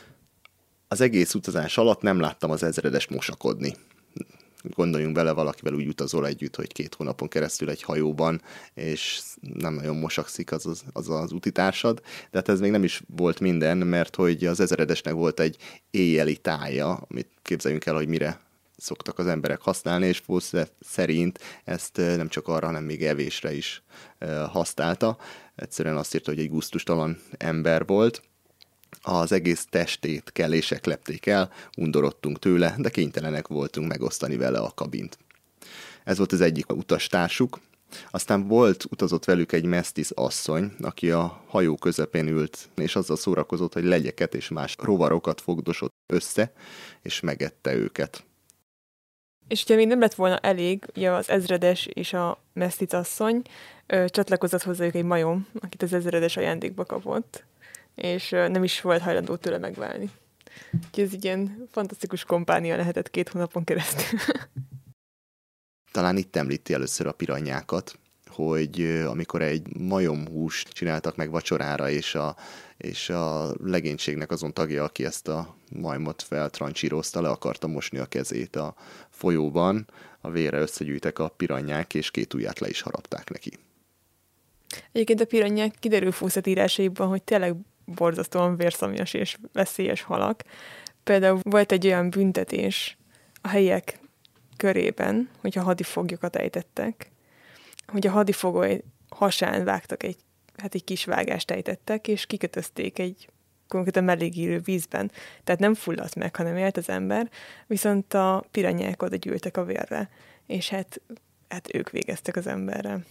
Az egész utazás alatt nem láttam az ezredes mosakodni. Gondoljunk bele, valakivel úgy utazol együtt, hogy 2 hónapon keresztül egy hajóban, és nem nagyon mosakszik az utitársad, de hát ez még nem is volt minden, mert hogy az ezredesnek volt egy éjjeli tája, amit képzeljünk el, hogy mire szoktak az emberek használni, és Fawcett szerint ezt nem csak arra, hanem még evésre is használta. Egyszerűen azt írta, hogy egy gusztustalan ember volt. Az egész testét kellések lepték el, undorodtunk tőle, de kénytelenek voltunk megosztani vele a kabint. Ez volt az egyik utastársuk. Aztán utazott velük egy mesztisz asszony, aki a hajó közepén ült, és azzal szórakozott, hogy legyeket és más rovarokat fogdosott össze, és megette őket. És hogyha még nem lett volna elég, ugye az ezredes és a mesztic asszony csatlakozott hozzájuk egy majom, akit az ezredes ajándékba kapott, és nem is volt hajlandó tőle megválni. Úgyhogy ez egy ilyen fantasztikus kompánia lehetett 2 hónapon keresztül. Talán itt említi először a piranyákat, hogy amikor egy majomhúst csináltak meg vacsorára, és a legénységnek azon tagja, aki ezt a majmot feltrancsírozta, le akarta mosni a kezét a folyóban, a vérre összegyűjtek a piranyák, és 2 ujját le is harapták neki. Egyébként a piranyák kiderül Fawcett írásaiban, hogy tényleg borzasztóan vérszomjas és veszélyes halak. Például volt egy olyan büntetés a helyiek körében, hogyha hadifoglyokat ejtettek, hogy a hadifogoly hasán vágtak egy kis vágást ejtettek, és kikötözték egy konkrétan melléggírő vízben. Tehát nem fulladt meg, hanem élt az ember, viszont a piranyák oda gyűltek a vérre, és hát ők végeztek az emberrel.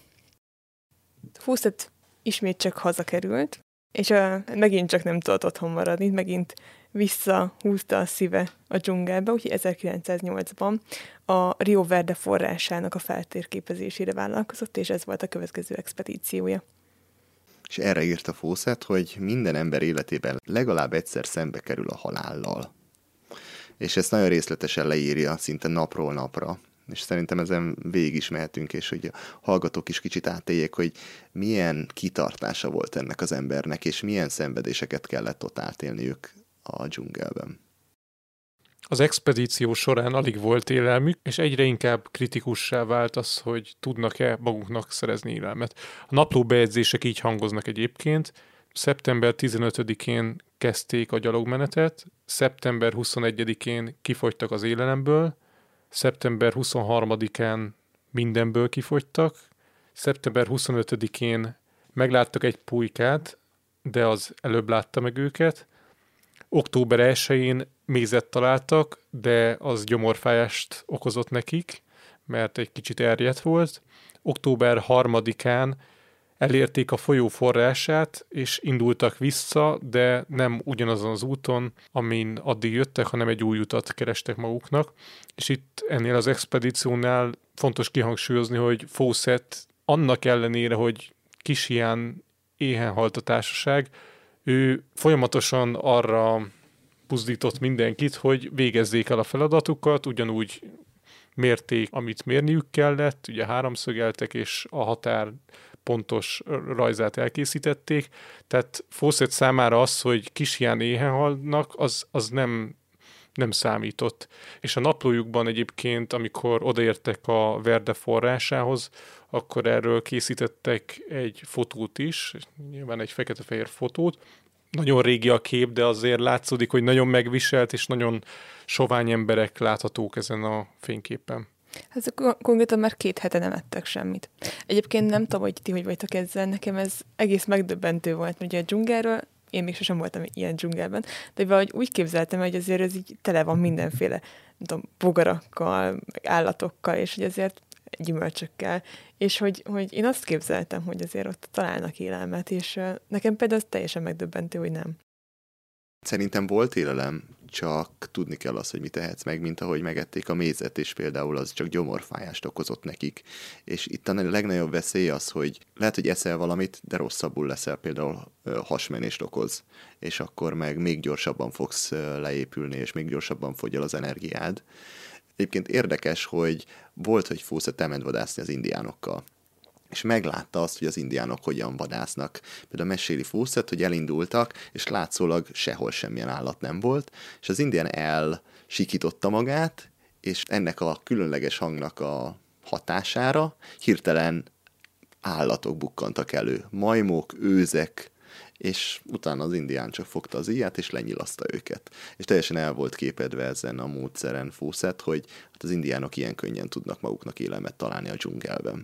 Fawcett ismét csak hazakerült, és megint csak nem tudott otthon maradni, megint visszahúzta a szíve a dzsungelbe, úgyhogy 1908-ban a Rio Verde forrásának a feltérképezésére vállalkozott, és ez volt a következő expedíciója. És erre írta Fawcett, hogy minden ember életében legalább egyszer szembe kerül a halállal. És ezt nagyon részletesen leírja, szinte napról napra. És szerintem ezen végig is mehetünk, és hogy a hallgatók is kicsit átéljék, hogy milyen kitartása volt ennek az embernek, és milyen szenvedéseket kellett ott átélniük a dzsungelben. Az expedíció során alig volt élelmük, és egyre inkább kritikussá vált az, hogy tudnak-e maguknak szerezni élelmet. A naplóbejegyzések így hangoznak egyébként. Szeptember 15-én kezdték a gyalogmenetet, szeptember 21-én kifogytak az élelemből, szeptember 23-án mindenből kifogytak, szeptember 25-én megláttak egy pulykát, de az előbb látta meg őket. Október 1-én mézet találtak, de az gyomorfájást okozott nekik, mert egy kicsit erjedt volt. Október 3-án elérték a folyó forrását, és indultak vissza, de nem ugyanazon az úton, amin addig jöttek, hanem egy új utat kerestek maguknak. És itt ennél az expedíciónál fontos kihangsúlyozni, hogy Fawcett annak ellenére, hogy kis hián éhen halt a társaság, ő folyamatosan arra buzdított mindenkit, hogy végezzék el a feladatukat, ugyanúgy mérték, amit mérniük kellett, ugye háromszögeltek, és a határ pontos rajzát elkészítették, tehát Fawcett számára az, hogy kis hián éhen halnak, az nem számított. És a naplójukban egyébként, amikor odaértek a Verde forrásához, akkor erről készítettek egy fotót is, nyilván egy fekete-fehér fotót. Nagyon régi a kép, de azért látszódik, hogy nagyon megviselt, és nagyon sovány emberek láthatók ezen a fényképen. Hát konkrétan már 2 hete nem ettek semmit. Egyébként nem tudom, hogy ti hogy vagytok ezzel, nekem ez egész megdöbbentő volt, mert ugye a dzsungelről, én még sosem voltam ilyen dzsungelben, de valahogy úgy képzeltem, hogy azért ez így tele van mindenféle, nem tudom, bogarakkal, meg állatokkal, és hogy azért gyümölcsökkel, és hogy én azt képzeltem, hogy azért ott találnak élelmet, és nekem például az teljesen megdöbbentő, hogy nem. Szerintem volt élelem, csak tudni kell azt, hogy mit tehetsz meg, mint ahogy megették a mézet, és például az csak gyomorfájást okozott nekik. És itt a legnagyobb veszély az, hogy lehet, hogy eszel valamit, de rosszabbul leszel, például hasmenést okoz, és akkor meg még gyorsabban fogsz leépülni, és még gyorsabban fogy el az energiád. Egyébként érdekes, hogy volt, hogy Fawcett elment vadászni az indiánokkal, és meglátta azt, hogy az indiánok hogyan vadásznak. Például meséli Fawcett, hogy elindultak, és látszólag sehol semmilyen állat nem volt, és az indián elsikította magát, és ennek a különleges hangnak a hatására hirtelen állatok bukkantak elő. Majmok, őzek, és utána az indián csak fogta az íját, és lenyilaszta őket. És teljesen el volt képedve ezen a módszeren Fawcett, hogy hát az indiánok ilyen könnyen tudnak maguknak élelmet találni a dzsungelben.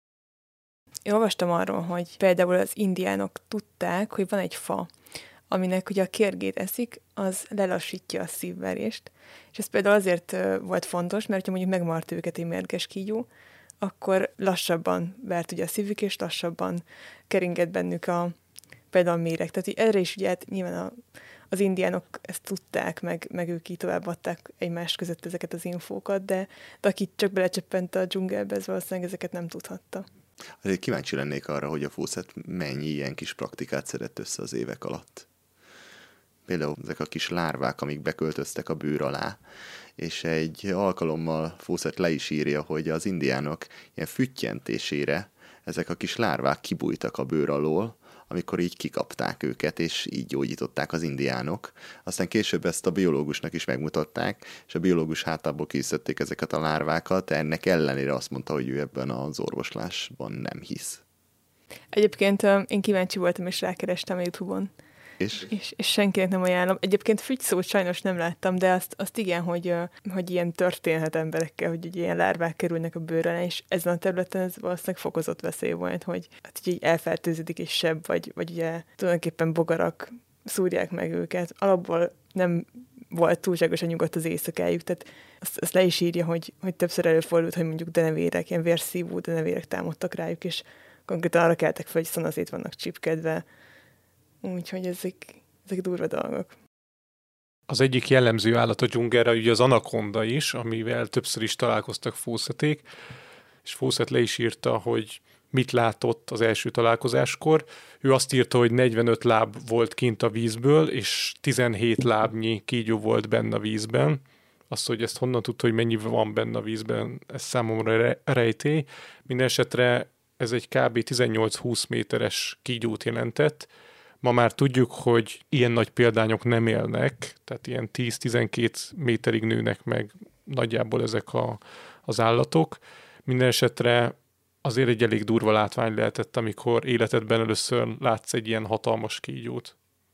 Én olvastam arról, hogy például az indiánok tudták, hogy van egy fa, aminek ugye a kérgét eszik, az lelassítja a szívverést. És ez például azért volt fontos, mert ha mondjuk megmart őket egy mérges kígyó, akkor lassabban vert ugye a szívük, és lassabban keringett bennük például a méreg. Tehát erre is ugye nyilván az indiánok ezt tudták, meg ők így továbbadták egymás között ezeket az infókat, de aki csak belecsöppent a dzsungelbe, ez valószínűleg ezeket nem tudhatta. Azért kíváncsi lennék arra, hogy a Fawcett mennyi ilyen kis praktikát szedett össze az évek alatt. Például ezek a kis lárvák, amik beköltöztek a bőr alá, és egy alkalommal Fawcett le is írja, hogy az indiánok ilyen füttyentésére ezek a kis lárvák kibújtak a bőr alól, amikor így kikapták őket, és így gyógyították az indiánok. Aztán később ezt a biológusnak is megmutatták, és a biológus hátából készítették ezeket a lárvákat, ennek ellenére azt mondta, hogy ő ebben az orvoslásban nem hisz. Egyébként én kíváncsi voltam, és rákerestem a YouTube-on. És senkinek nem ajánlom. Egyébként fügyszót sajnos nem láttam, de azt igen, hogy ilyen történhet emberekkel, hogy ilyen lárvák kerülnek a bőrre, és ezen a területen ez valószínűleg fokozott veszély volt, hogy hát így elfertőződik egy seb, vagy ugye tulajdonképpen bogarak szúrják meg őket. Alapból nem volt túlságosan nyugodt az éjszakájuk, tehát azt le is írja, hogy többször előfordult, hogy mondjuk denevérek, ilyen vérszívó denevérek támadtak rájuk, és konkrétan arra keltek fel, hogy szanaszét vannak csipkedve. Úgyhogy ezek durva dolgok. Az egyik jellemző állat a dzsungelre ugye az anakonda is, amivel többször is találkoztak Fawcették, és Fawcett le is írta, hogy mit látott az első találkozáskor. Ő azt írta, hogy 45 láb volt kint a vízből, és 17 lábnyi kígyó volt benne a vízben. Azt, hogy ezt honnan tudta, hogy mennyi van benne a vízben, ez számomra rejtély. Mindenesetre ez egy kb. 18-20 méteres kígyót jelentett. Ma már tudjuk, hogy ilyen nagy példányok nem élnek, tehát ilyen 10-12 méterig nőnek meg nagyjából ezek az állatok. Mindenesetre azért egy elég durva látvány lehetett, amikor életedben először látsz egy ilyen hatalmas kígyót.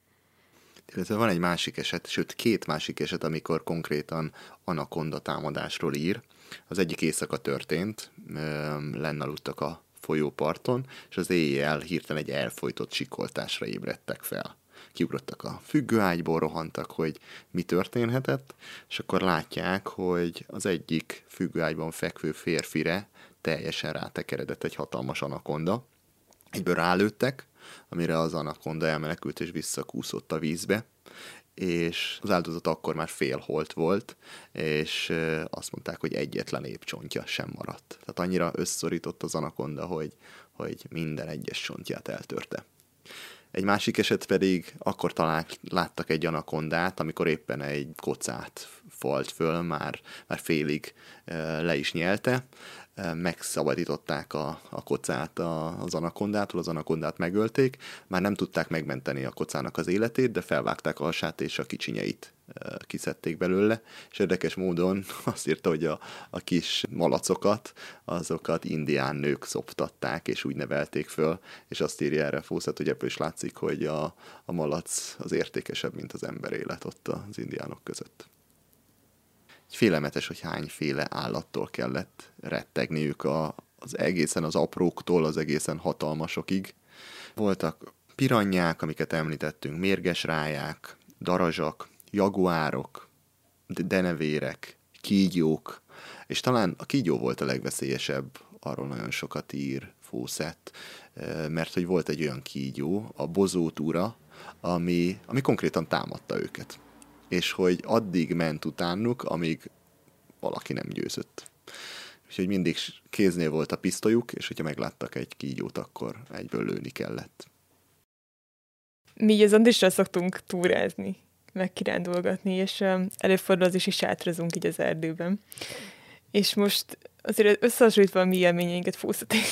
Illetve van egy másik eset, sőt 2 másik eset, amikor konkrétan anakonda támadásról ír. Az egyik éjszaka történt, lenn aludtak a folyóparton, és az éjjel hirtelen egy elfojtott sikoltásra ébredtek fel. Kiugrottak a függőágyból, rohantak, hogy mi történhetett, és akkor látják, hogy az egyik függőágyban fekvő férfire teljesen rátekeredett egy hatalmas anakonda. Egyből rálőttek, amire az anakonda elmenekült és visszakúszott a vízbe, és az áldozat akkor már félholt volt, és azt mondták, hogy egyetlen épcsontja sem maradt. Tehát annyira összszorított az anakonda, hogy minden egyes csontját eltörte. Egy másik eset pedig akkor láttak egy anakondát, amikor éppen egy kocát falt föl, már félig le is nyelte, megszabadították a kocát az anakondától, az anakondát megölték, már nem tudták megmenteni a kocának az életét, de felvágták a hasát és a kicsinyeit kiszedték belőle, és érdekes módon azt írta, hogy a kis malacokat, azokat indián nők szoptatták, és úgy nevelték föl, és azt írja erre Fawcett, hogy ebből is látszik, hogy a malac az értékesebb, mint az ember élet ott az indiánok között. Félelmetes, hogy hányféle állattól kellett rettegniük az egészen az apróktól, az egészen hatalmasokig. Voltak piranyák, amiket említettünk, mérgesrályák, darazsak, jaguárok, denevérek, kígyók, és talán a kígyó volt a legveszélyesebb, arról nagyon sokat ír Fawcett, mert hogy volt egy olyan kígyó, a bozótúra, ami konkrétan támadta őket. És hogy addig ment utánuk, amíg valaki nem győzött. Úgyhogy mindig kéznél volt a pisztolyuk, és hogyha megláttak egy kígyót, akkor egyből lőni kellett. Mi az Andrissal szoktunk túrázni, meg kirándulgatni, és előfordul az is, hogy sátrozunk így az erdőben. És most azért összehasonlítva a mi élményeinket Fawcették.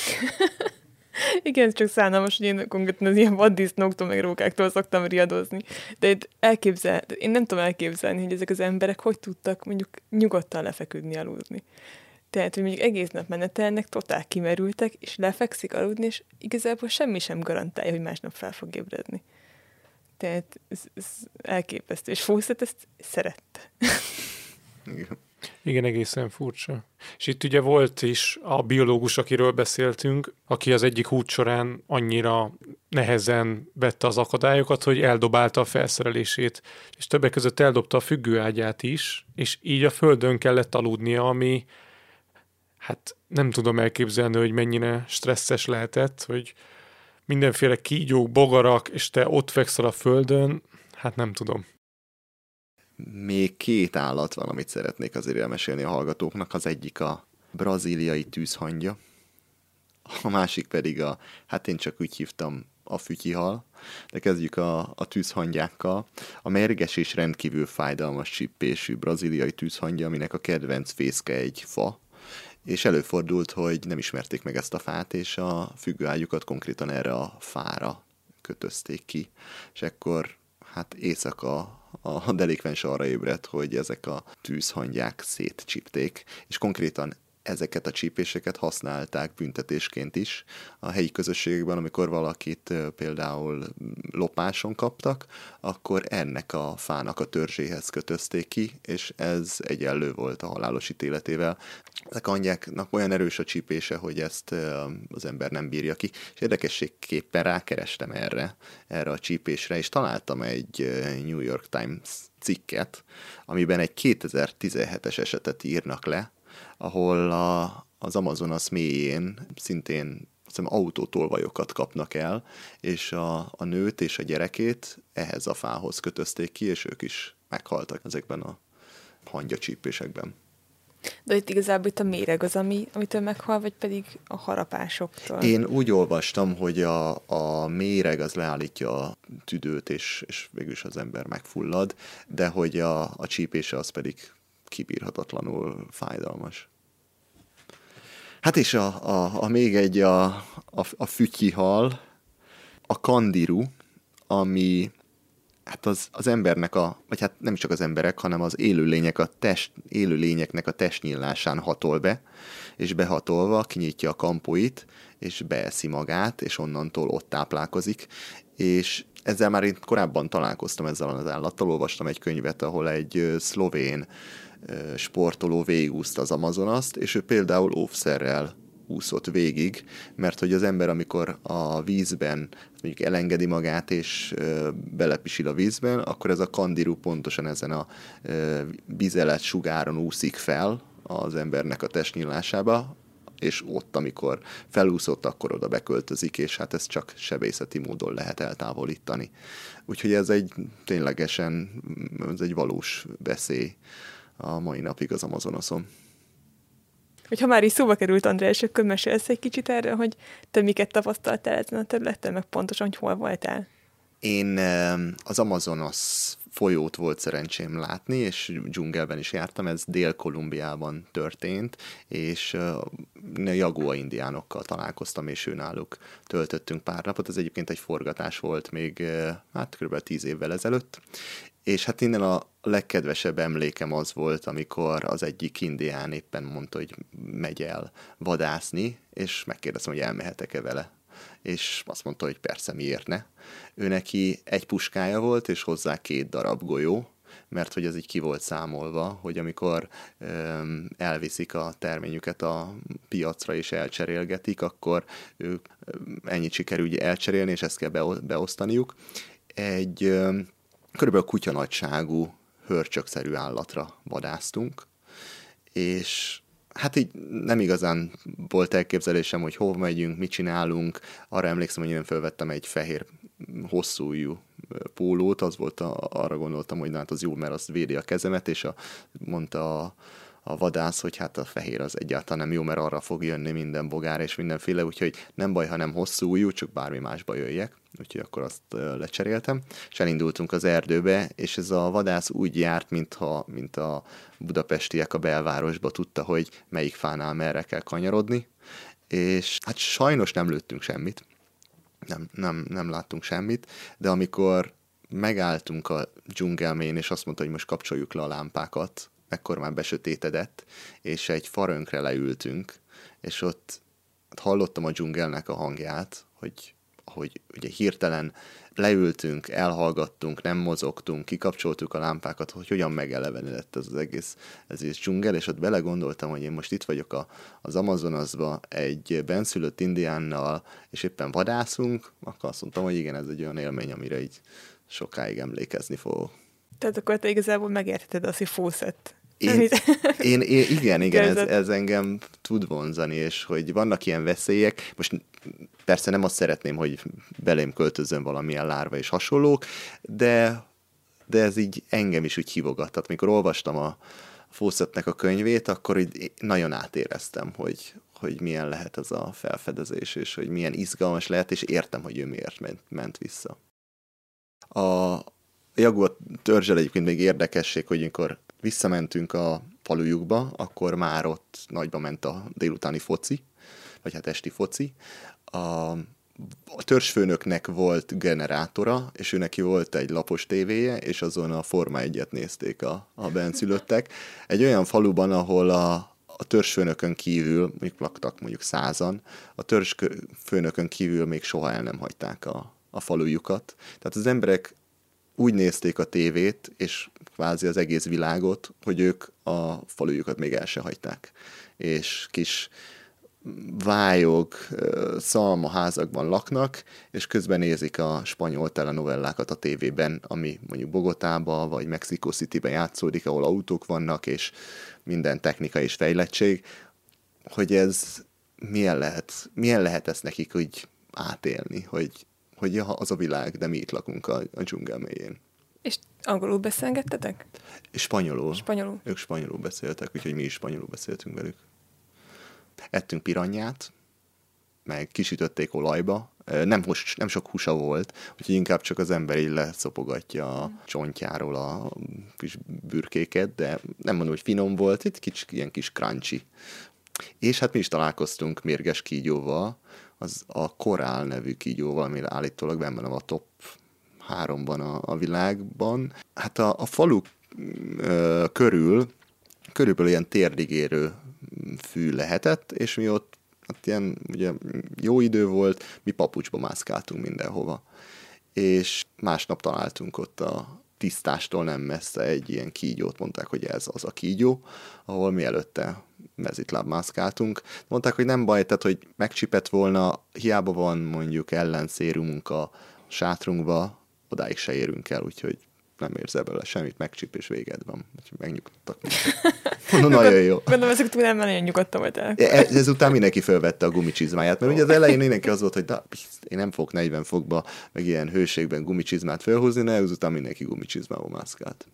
Igen, csak szánalmas, hogy én konkrétan az ilyen vaddisznóktól, meg rókáktól szoktam riadozni. De én nem tudom elképzelni, hogy ezek az emberek hogy tudtak mondjuk nyugodtan lefeküdni, aludni. Tehát, hogy mondjuk egész nap menetelnek, totál kimerültek, és lefekszik aludni, és igazából semmi sem garantálja, hogy másnap fel fog ébredni. Tehát ez elképesztő. És Fawcett ezt szerette. Igen, egészen furcsa. És itt ugye volt is a biológus, akiről beszéltünk, aki az egyik út során annyira nehezen vette az akadályokat, hogy eldobálta a felszerelését, és többek között eldobta a függőágyát is, és így a földön kellett aludnia, ami hát nem tudom elképzelni, hogy mennyire stresszes lehetett, hogy mindenféle kígyók, bogarak, és te ott fekszel a földön, hát nem tudom. Még 2 állat van, amit szeretnék azért elmesélni a hallgatóknak. Az egyik a brazíliai tűzhangya, a másik pedig hát én csak úgy hívtam, a fütyihal, de kezdjük a tűzhangyákkal. A mérges és rendkívül fájdalmas csippésű brazíliai tűzhangya, aminek a kedvenc fészke egy fa, és előfordult, hogy nem ismerték meg ezt a fát, és a függőágyukat konkrétan erre a fára kötözték ki, és ekkor hát éjszaka a delikvens arra ébredt, hogy ezek a tűzhangyák szétcsípték, és konkrétan ezeket a csípéseket használták büntetésként is a helyi közösségekben, amikor valakit például lopáson kaptak, akkor ennek a fának a törzséhez kötözték ki, és ez egyenlő volt a halálos ítéletével. Ezek a hangyáknak olyan erős a csípése, hogy ezt az ember nem bírja ki, és érdekességképpen rákerestem erre a csípésre, és találtam egy New York Times cikket, amiben egy 2017-es esetet írnak le, ahol az Amazonas mélyén szintén autótolvajokat kapnak el, és a nőt és a gyerekét ehhez a fához kötözték ki, és ők is meghaltak ezekben a hangyacsípésekben. De itt igazából itt a méreg az, amitől meghal, vagy pedig a harapásoktól? Én úgy olvastam, hogy a méreg az leállítja a tüdőt, és végülis az ember megfullad, de hogy a csípése az pedig kibírhatatlanul fájdalmas. Hát és még egy a fütyihal, a kandiru, ami hát az embernek vagy hát nem csak az emberek, hanem az élőlényeknek a testnyílásán hatol be, és behatolva kinyitja a kampóit, és beeszi magát, és onnantól ott táplálkozik, és ezzel már én korábban találkoztam ezzel az állattal, olvastam egy könyvet, ahol egy szlovén sportoló végigúszta az Amazonast, és ő például óvszerrel úszott végig, mert hogy az ember, amikor a vízben mondjuk elengedi magát, és belepisil a vízben, akkor ez a kandiru pontosan ezen a vizelet sugáron úszik fel az embernek a testnyílásába, és ott, amikor felúszott, akkor oda beköltözik, és hát ezt csak sebészeti módon lehet eltávolítani. Úgyhogy ez egy valós veszély a mai napig az Amazonoson. Hogyha már is szóba került, András, akkor mesélsz egy kicsit erről, hogy te miket tapasztaltál ezen a területen, meg pontosan, hogy hol voltál? Én az Amazonas folyót volt szerencsém látni, és dzsungelben is jártam, ez Dél-Kolumbiában történt, és Jagua indiánokkal találkoztam, és őnáluk töltöttünk pár napot. Ez egyébként egy forgatás volt még kb. 10 évvel ezelőtt, és hát innen a legkedvesebb emlékem az volt, amikor az egyik indián éppen mondta, hogy megy el vadászni, és megkérdeztem, hogy elmehetek-e vele. És azt mondta, hogy persze, miért ne. Ő neki egy puskája volt, és hozzá 2 darab golyó, mert hogy ez így ki volt számolva, hogy amikor elviszik a terményüket a piacra és elcserélgetik, akkor ők ennyit sikerül elcserélni, és ezt kell beosztaniuk. Egy körülbelül kutyanagyságú, hörcsökszerű állatra vadásztunk, és hát így nem igazán volt elképzelésem, hogy hova megyünk, mit csinálunk. Arra emlékszem, hogy én felvettem egy fehér hosszújú pólót, arra gondoltam, hogy hát az jó, mert az védi a kezemet, és mondta a vadász, hogy hát a fehér az egyáltalán nem jó, mert arra fog jönni minden bogár és mindenféle, úgyhogy nem baj, hanem hosszú ujjú, csak bármi másba jöjjek. Úgyhogy akkor azt lecseréltem, és elindultunk az erdőbe, és ez a vadász úgy járt, mint a budapestiek a belvárosba, tudta, hogy melyik fánál merre kell kanyarodni, és hát sajnos nem lőttünk semmit, nem láttunk semmit, de amikor megálltunk a dzsungelmén, és azt mondta, hogy most kapcsoljuk le a lámpákat, ekkor már besötétedett, és egy farönkre leültünk, és ott hallottam a dzsungelnek a hangját, hogy ugye hirtelen leültünk, elhallgattunk, nem mozogtunk, kikapcsoltuk a lámpákat, hogy hogyan megelevenedett ez az egész dzsungel, és ott belegondoltam, hogy én most itt vagyok az Amazonasba egy benszülött indiánnal, és éppen vadászunk, akkor azt mondtam, hogy igen, ez egy olyan élmény, amire így sokáig emlékezni fogok. Tehát akkor te igazából megértheted azt, hogy fószett. Igen, ez engem tud vonzani, és hogy vannak ilyen veszélyek. Most persze nem azt szeretném, hogy belém költözzön valamilyen lárva és hasonlók, de ez így engem is úgy hívogat. Tehát amikor olvastam a Fawcettnek a könyvét, akkor így nagyon átéreztem, hogy milyen lehet ez a felfedezés, és hogy milyen izgalmas lehet, és értem, hogy ő miért ment vissza. A Jagua törzsel egyébként még érdekesség, hogy amikor visszamentünk a falujukba, akkor már ott nagyba ment a délutáni foci, vagy hát esti foci. A törzsfőnöknek volt generátora, és ő neki volt egy lapos tévéje, és azon a Forma 1-et nézték a benszülöttek. Egy olyan faluban, ahol a törzsfőnökön kívül, mondjuk laktak mondjuk 100-an, a törzsfőnökön kívül még soha el nem hagyták a falujukat. Tehát az emberek úgy nézték a tévét, és kvázi az egész világot, hogy ők a falujukat még el se hagyták. És kis vályog, szalmaházakban laknak, és közben nézik a spanyol telenovellákat a tévében, ami mondjuk Bogotában vagy Mexico Cityben játszódik, ahol autók vannak, és minden technika és fejlettség, hogy ez milyen lehet ezt nekik úgy átélni, hogy az a világ, de mi itt lakunk a dzsungel mélyén. És angolul beszélgettetek? Spanyolul. Spanyolul. Ők spanyolul beszéltek, úgyhogy mi is spanyolul beszéltünk velük. Ettünk piranyát, meg kisütötték olajba. Nem sok húsa volt, úgyhogy inkább csak az ember így leszopogatja a csontjáról a kis bürkéket, de nem mondom, hogy finom volt, itt ilyen kis crunchy. És hát mi is találkoztunk mérges kígyóval, az a korál nevű kígyóval, ami állítólag benne van a top 3-ban a világban. Hát a falu körülbelül ilyen térdigérő fű lehetett, és mi ott hát ilyen ugye, jó idő volt, mi papucsba mászkáltunk mindenhova. És másnap találtunk ott a tisztástól nem messze egy ilyen kígyót, mondták, hogy ez az a kígyó, ahol mi előtte mezitlábmászkáltunk. Mondták, hogy nem baj, tehát, hogy megcsipett volna, hiába van mondjuk ellenszérumunk a sátrunkba, odáig se érünk el, úgyhogy nem érzel belőle semmit, megcsip és véged van. Úgyhogy megnyugtattak. Mondom, nagyon jó. Gondolom, ezek túl nagyon nyugodtan voltál. Ezután mindenki felvette a gumicsizmáját, mert ugye az elején mindenki az volt, hogy én nem fogok 40 fokba, meg ilyen hőségben gumicsizmát felhúzni, de ezután mindenki gumicsizmába mászkált.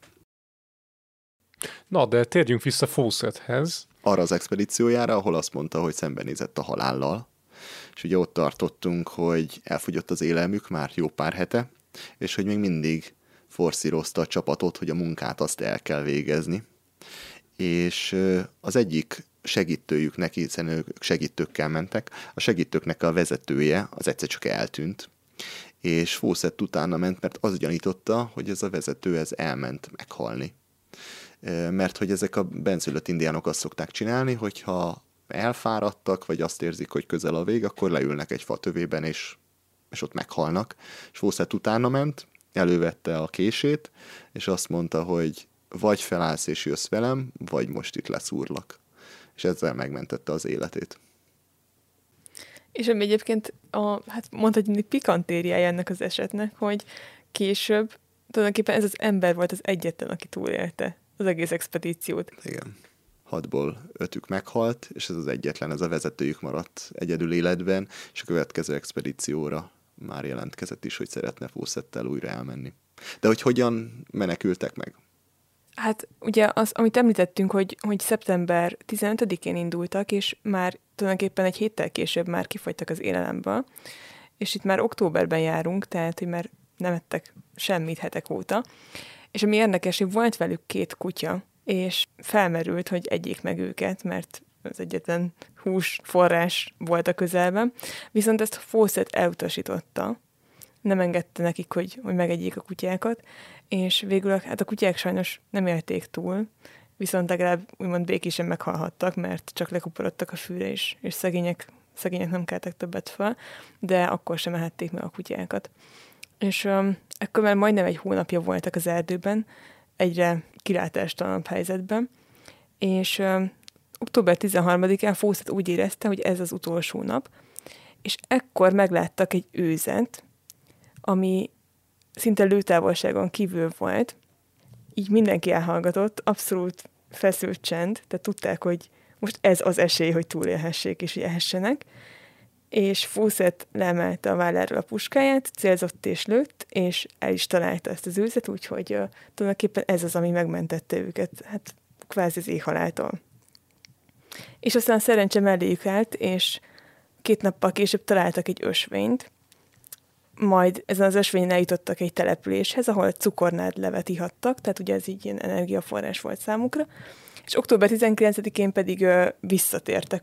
Na, de térjünk vissza Fawcetthez. Arra az expedíciójára, ahol azt mondta, hogy szembenézett a halállal, és ugye ott tartottunk, hogy elfogyott az élelmük már jó pár hete, és hogy még mindig forszírozta a csapatot, hogy a munkát azt el kell végezni. És az egyik segítőjük neki, hiszen ők segítőkkel mentek, a segítőknek a vezetője az egyszer csak eltűnt, és Fawcett utána ment, mert az gyanította, hogy ez a vezető ez elment meghalni. Mert hogy ezek a benszülött indiánok azt szokták csinálni, hogyha elfáradtak, vagy azt érzik, hogy közel a vég, akkor leülnek egy fa tövében, és ott meghalnak. És Fawcett utána ment, elővette a kését, és azt mondta, hogy vagy felállsz és jössz velem, vagy most itt leszúrlak. És ezzel megmentette az életét. És ami egyébként mondhatni pikantériája ennek az esetnek, hogy később tulajdonképpen ez az ember volt az egyetlen, aki túlélte az egész expedíciót. Igen. 6-ból 5-ük meghalt, és ez az egyetlen, ez a vezetőjük maradt egyedül életben, és a következő expedícióra már jelentkezett is, hogy szeretne Fawcettel újra elmenni. De hogy hogyan menekültek meg? Hát ugye az, amit említettünk, hogy szeptember 15-én indultak, és már tulajdonképpen egy héttel később már kifogytak az élelemből, és itt már októberben járunk, tehát hogy már nem ettek semmit hetek óta. És ami érdekes, hogy volt velük 2 kutya, és felmerült, hogy egyék meg őket, mert az egyetlen húsforrás volt a közelben. Viszont ezt Fawcett elutasította, nem engedte nekik, hogy megegyék a kutyákat, és végül a kutyák sajnos nem élték túl, viszont legalább úgymond békésen meghalhattak, mert csak lekuporodtak a fűre, és szegények nem keltek többet fel, de akkor sem ehették meg a kutyákat. És ekkor már majdnem egy hónapja voltak az erdőben, egyre kilátástalanabb helyzetben, és október 13-án Fawcett úgy érezte, hogy ez az utolsó nap, és ekkor megláttak egy őzet, ami szinte lőtávolságon kívül volt, így mindenki elhallgatott, abszolút feszült csend, tehát tudták, hogy most ez az esély, hogy túlélhessék és hogy ehessenek, és Fawcett leemelte a válláról a puskáját, célzott és lőtt, és el is találta ezt az őzet, úgyhogy tulajdonképpen ez az, ami megmentette őket, hát kvázi az éhhaláltól. És aztán szerencse melléjük állt, és 2 nappal később találtak egy ösvényt, majd ezen az ösvényen eljutottak egy településhez, ahol cukornádlevet ihattak, tehát ugye ez így ilyen energiaforrás volt számukra, és október 19-én pedig visszatértek.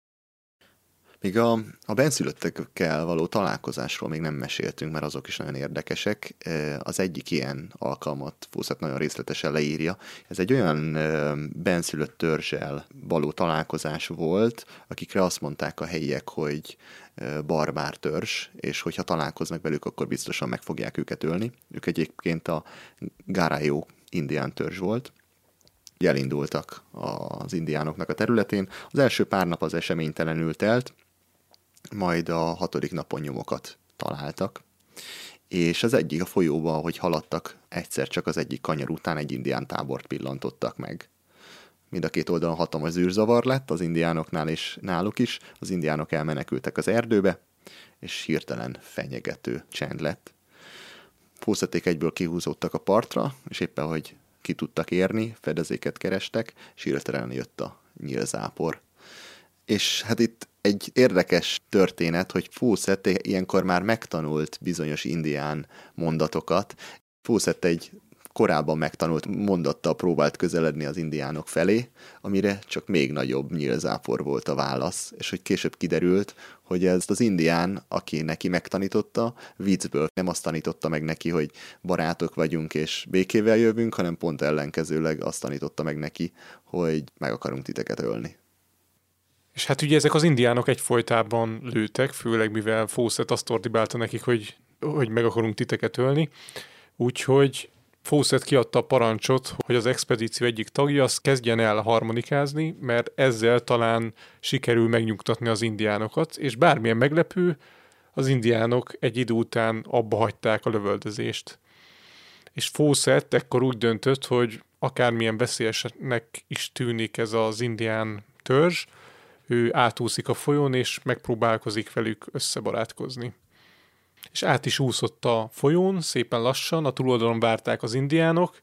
Még a benszülöttekkel való találkozásról még nem meséltünk, mert azok is nagyon érdekesek. Az egyik ilyen alkalmat Fawcett nagyon részletesen leírja. Ez egy olyan benszülött törzsel való találkozás volt, akikre azt mondták a helyiek, hogy barbár törzs, és hogyha találkoznak velük, akkor biztosan meg fogják őket ölni. Ők egyébként a Garayo indián törzs volt. Elindultak az indiánoknak a területén. Az első pár nap az eseménytelenül telt, majd a 6. napon nyomokat találtak, és az egyik a folyóban, ahogy haladtak, egyszer csak az egyik kanyar után egy indián tábort pillantottak meg. Mind a 2 oldalon hatalmas zűrzavar lett, az indiánoknál és náluk is, az indiánok elmenekültek az erdőbe, és hirtelen fenyegető csend lett. Fawcették egyből kihúzódtak a partra, és éppen, hogy ki tudtak érni, fedezéket kerestek, és hirtelen jött a nyílzápor. És hát itt egy érdekes történet, hogy Fawcett ilyenkor már megtanult bizonyos indián mondatokat. Fawcett egy korábban megtanult mondattal próbált közeledni az indiánok felé, amire csak még nagyobb nyílzápor volt a válasz, és hogy később kiderült, hogy ez az indián, aki neki megtanította, viccből nem azt tanította meg neki, hogy barátok vagyunk és békével jövünk, hanem pont ellenkezőleg azt tanította meg neki, hogy meg akarunk titeket ölni. És hát ugye ezek az indiánok egyfolytában lőtek, főleg mivel Fawcett azt ordibálta nekik, hogy meg akarunk titeket ölni. Úgyhogy Fawcett kiadta a parancsot, hogy az expedíció egyik tagja az kezdjen el harmonikázni, mert ezzel talán sikerül megnyugtatni az indiánokat, és bármilyen meglepő, az indiánok egy idő után abba hagyták a lövöldözést. És Fawcett ekkor úgy döntött, hogy akármilyen veszélyesnek is tűnik ez az indián törzs, ő átúszik a folyón, és megpróbálkozik velük összebarátkozni. És át is úszott a folyón, szépen lassan, a túloldalon várták az indiánok,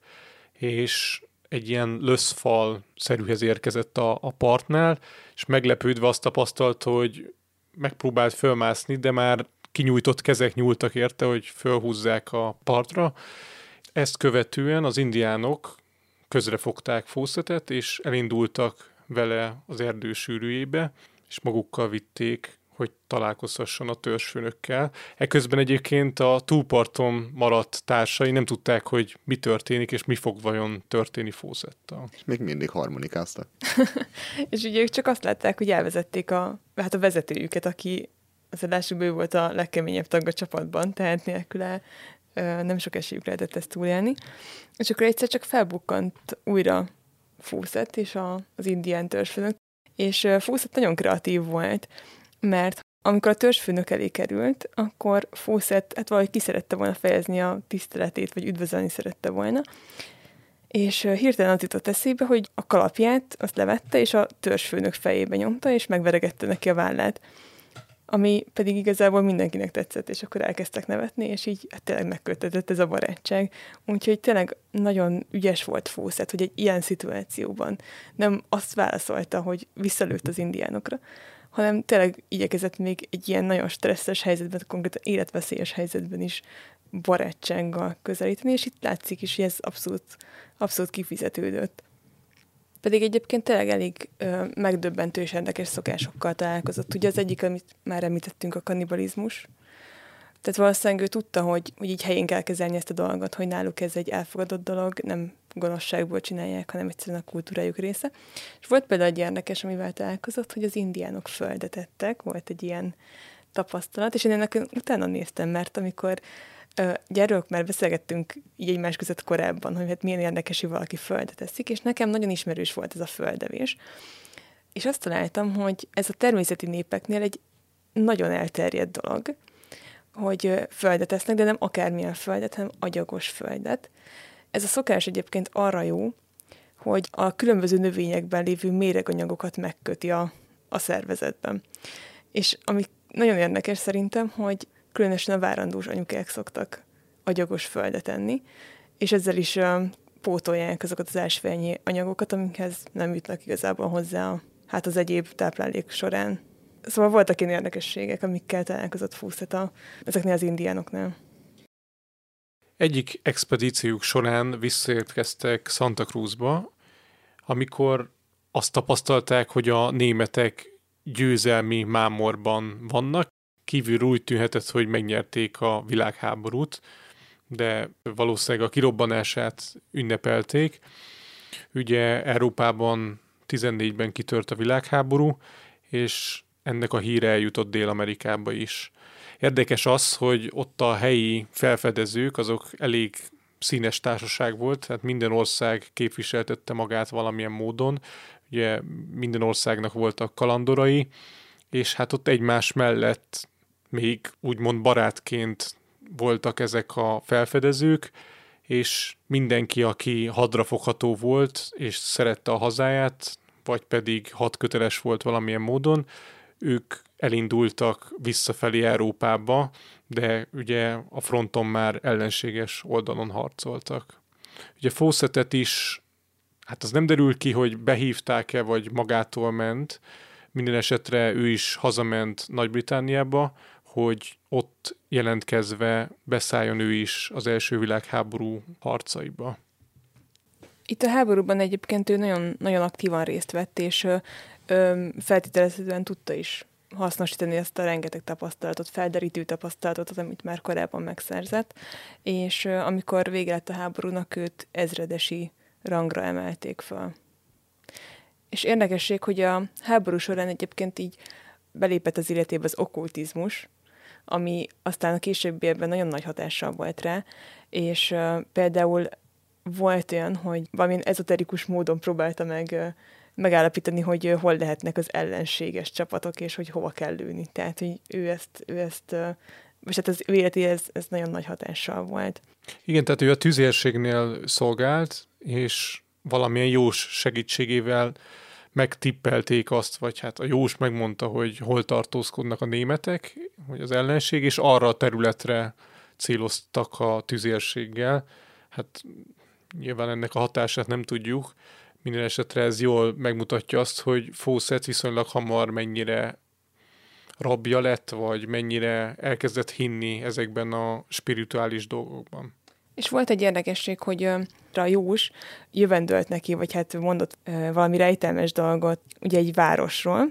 és egy ilyen löszfal-szerűhez érkezett a partnál, és meglepődve azt tapasztalta, hogy megpróbált fölmászni, de már kinyújtott kezek nyúltak érte, hogy fölhúzzák a partra. Ezt követően az indiánok közrefogták Fawcettet, és elindultak vele az erdő sűrűjébe, és magukkal vitték, hogy találkozhasson a törzsfőnökkel. Eközben egyébként a túlparton maradt társai nem tudták, hogy mi történik, és mi fog vajon történni Fawcettal. És még mindig harmonikáztak. És ugye ők csak azt látták, hogy elvezették a vezetőjüket, aki az lássuk, ő volt a legkeményebb tag a csapatban, tehát nélküle nem sok esélyük lehetett ezt túlélni. És akkor egyszer csak felbukkant újra Fawcett és az indián törzsfőnök, és Fawcett nagyon kreatív volt, mert amikor a törzsfőnök elé került, akkor Fawcett valahogy ki szerette volna fejezni a tiszteletét, vagy üdvözölni szerette volna, és hirtelen az jutott eszébe, hogy a kalapját azt levette, és a törzsfőnök fejébe nyomta, és megveregette neki a vállát, ami pedig igazából mindenkinek tetszett, és akkor elkezdtek nevetni, és így tényleg megköttetett ez a barátság. Úgyhogy tényleg nagyon ügyes volt Fawcett, hogy egy ilyen szituációban nem azt válaszolta, hogy visszalőtt az indiánokra, hanem tényleg igyekezett még egy ilyen nagyon stresszes helyzetben, konkrétan életveszélyes helyzetben is barátsággal közelíteni, és itt látszik is, hogy ez abszolút kifizetődött. Pedig egyébként tényleg elég megdöbbentő és érdekes szokásokkal találkozott. Ugye az egyik, amit már említettünk, a kannibalizmus. Tehát valószínűleg ő tudta, hogy így helyén kell kezelni ezt a dolgot, hogy náluk ez egy elfogadott dolog, nem gonoszságból csinálják, hanem egyszerűen a kultúrájuk része. És volt például egy érdekes, amivel találkozott, hogy az indiánok földet ettek, volt egy ilyen tapasztalat, és én ennek utána néztem, mert amikor gyerünk, már beszélgettünk így egymás között korábban, hogy hát milyen érdekes, hogy valaki földet eszik, és nekem nagyon ismerős volt ez a földevés. És azt találtam, hogy ez a természeti népeknél egy nagyon elterjedt dolog, hogy földet esznek, de nem akármilyen földet, hanem agyagos földet. Ez a szokás egyébként arra jó, hogy a különböző növényekben lévő méreganyagokat megköti a szervezetben. És ami nagyon érdekes szerintem, hogy különösen a várandós anyukák szoktak agyagos földet enni, és ezzel is pótolják azokat az ásványi anyagokat, amikhez nem jutnak igazából hozzá az egyéb táplálék során. Szóval voltak ilyen érdekességek, amikkel találkozott Fawcett ezeknél az indiánoknál. Egyik expedíciójuk során visszaérkeztek Santa Cruzba, amikor azt tapasztalták, hogy a németek győzelmi mámorban vannak. Kívülről úgy tűnhetett, hogy megnyerték a világháborút, de valószínűleg a kirobbanását ünnepelték. Ugye Európában 14-ben kitört a világháború, és ennek a híre eljutott Dél-Amerikába is. Érdekes az, hogy ott a helyi felfedezők, azok elég színes társaság volt, tehát minden ország képviseltette magát valamilyen módon. Ugye minden országnak voltak kalandorai, és hát ott egymás mellett még úgymond barátként voltak ezek a felfedezők, és mindenki, aki hadrafogható volt, és szerette a hazáját, vagy pedig hadköteles volt valamilyen módon, ők elindultak visszafelé Európába, de ugye a fronton már ellenséges oldalon harcoltak. Ugye Fawcettet is, hát az nem derül ki, hogy behívták-e, vagy magától ment, minden esetre ő is hazament Nagy-Britanniába, hogy ott jelentkezve beszálljon ő is az első világháború harcaiba. Itt a háborúban egyébként ő nagyon, nagyon aktívan részt vett, és feltételezhetően tudta is hasznosítani ezt a rengeteg tapasztalatot, felderítő tapasztalatot, amit már korábban megszerzett, és amikor vége lett a háborúnak, őt ezredesi rangra emelték fel. És érdekesség, hogy a háború során egyébként így belépett az életébe az okkultizmus, ami aztán a későbbiekben nagyon nagy hatással volt rá, és például volt olyan, hogy valamilyen ezoterikus módon próbálta megállapítani, hogy hol lehetnek az ellenséges csapatok, és hogy hova kell lőni. Tehát, hogy ő ezt vagy hát az ő életéhez ez nagyon nagy hatással volt. Igen, tehát ő a tüzérségnél szolgált, és valamilyen jós segítségével megtippelték azt, vagy hát a jós megmondta, hogy hol tartózkodnak a németek, vagy az ellenség, és arra a területre céloztak a tüzérséggel. Hát nyilván ennek a hatását nem tudjuk. Minden esetre ez jól megmutatja azt, hogy Fawcett viszonylag hamar mennyire rabja lett, vagy mennyire elkezdett hinni ezekben a spirituális dolgokban. És volt egy érdekesség, hogy a jós jövendölt neki, vagy hát mondott valami rejtelmes dolgot ugye egy városról,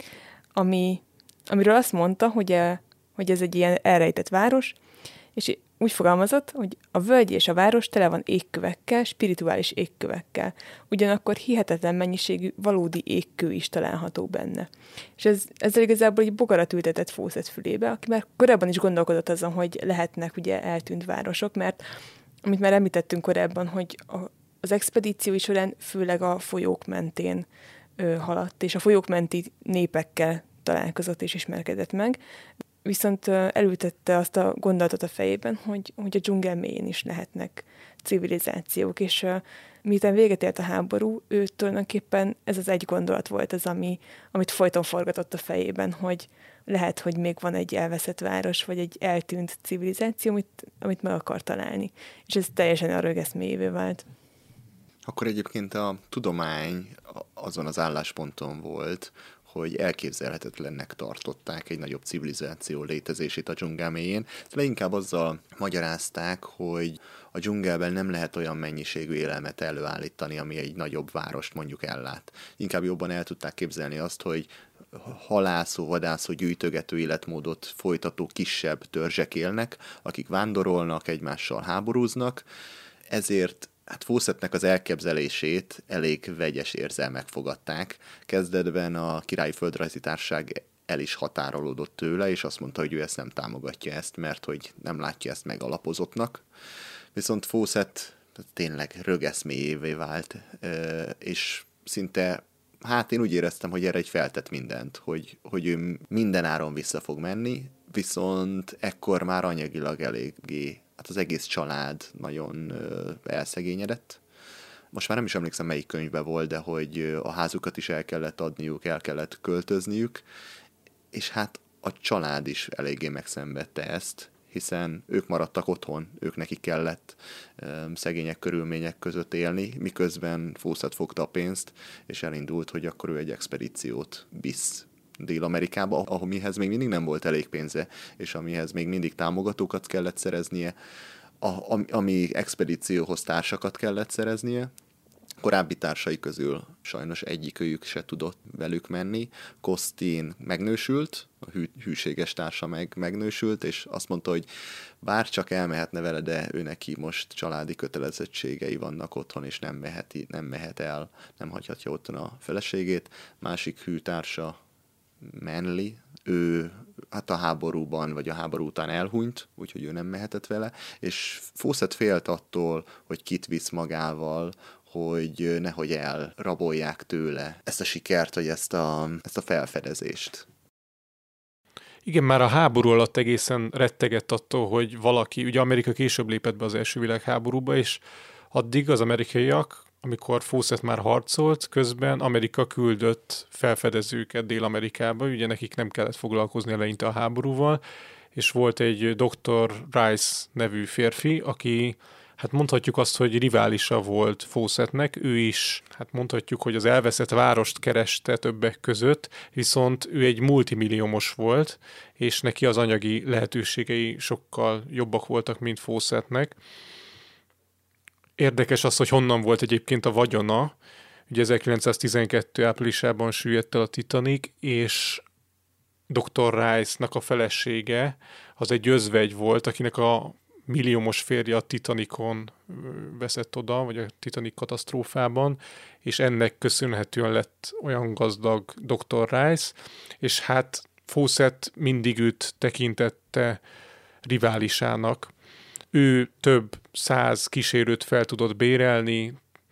amiről azt mondta, hogy ez egy ilyen elrejtett város, és úgy fogalmazott, hogy a völgy és a város tele van égkövekkel, spirituális égkövekkel. Ugyanakkor hihetetlen mennyiségű valódi égkő is található benne. És ezzel igazából egy bogarat ültetett Fawcett fülébe, aki már korábban is gondolkodott azon, hogy lehetnek ugye eltűnt városok, mert amit már említettünk korábban, hogy az expedíció során főleg a folyók mentén haladt, és a folyók menti népekkel találkozott és ismerkedett meg. Viszont elültette azt a gondolatot a fejében, hogy a dzsungel mélyén is lehetnek civilizációk, és miután véget ért a háború, ő tulajdonképpen ez az egy gondolat volt az, amit folyton forgatott a fejében, hogy lehet, hogy még van egy elveszett város, vagy egy eltűnt civilizáció, amit meg akar találni. És ez teljesen a rögeszméjévé vált. Akkor egyébként a tudomány azon az állásponton volt, hogy elképzelhetetlennek tartották egy nagyobb civilizáció létezését a dzsungel mélyén. Leginkább azzal magyarázták, hogy a dzsungelben nem lehet olyan mennyiségű élelmet előállítani, ami egy nagyobb várost mondjuk ellát. Inkább jobban el tudták képzelni azt, hogy halászó, vadászó, gyűjtögető életmódot folytató kisebb törzsek élnek, akik vándorolnak, egymással háborúznak, ezért hát Fawcettnek az elképzelését elég vegyes érzelmek fogadták. Kezdetben a Királyi Földrajzi Társaság el is határolódott tőle, és azt mondta, hogy ő ezt nem támogatja ezt, mert hogy nem látja ezt megalapozottnak. Viszont Fawcett tényleg rögeszméjévé vált, és szinte, hát én úgy éreztem, hogy erre egy feltett mindent, hogy ő minden áron vissza fog menni, viszont ekkor már anyagilag eléggé, hát az egész család nagyon elszegényedett. Most már nem is emlékszem, melyik könyvben volt, de hogy a házukat is el kellett adniuk, el kellett költözniük, és hát a család is eléggé megszenvedte ezt, hiszen ők maradtak otthon, ők nekik kellett szegények körülmények között élni, miközben Fawcett fogta a pénzt, és elindult, hogy akkor ő egy expedíciót visz Dél-Amerikába, amihez még mindig nem volt elég pénze, és amihez még mindig támogatókat kellett szereznie, ami expedícióhoz társakat kellett szereznie. Korábbi társai közül sajnos egyikőjük se tudott velük menni. Costin megnősült, a hűséges társa megnősült, és azt mondta, hogy bár csak elmehetne vele, de ő neki most családi kötelezettségei vannak otthon, és nem mehet el, nem hagyhatja otthon a feleségét. Másik hűtársa, Manly, ő hát a háborúban, vagy a háború után elhunyt, úgyhogy ő nem mehetett vele, és Fawcett félt attól, hogy kit visz magával, hogy nehogy elrabolják tőle ezt a sikert, vagy ezt a felfedezést. Igen, már a háború alatt egészen rettegett attól, hogy valaki, ugye Amerika később lépett be az első világháborúba, és addig az amerikaiak, amikor Fawcett már harcolt, közben Amerika küldött felfedezőket Dél-Amerikába, ugye nekik nem kellett foglalkozni eleinte a háborúval, és volt egy Dr. Rice nevű férfi, aki, hát mondhatjuk azt, hogy riválisa volt Fawcettnek, ő is, hát mondhatjuk, hogy az elveszett várost kereste többek között, viszont ő egy multimilliómos volt, és neki az anyagi lehetőségei sokkal jobbak voltak, mint Fawcettnek. Érdekes az, hogy honnan volt egyébként a vagyona. Ugye 1912. áprilisában süllyedt el a Titanic, és Dr. Rice-nak a felesége az egy özvegy volt, akinek a milliómos férje a Titanicon veszett oda, vagy a Titanic katasztrófában, és ennek köszönhetően lett olyan gazdag Dr. Rice, és hát Fawcett mindig őt tekintette riválisának. Ő több 100 kísérőt fel tudott bérelni,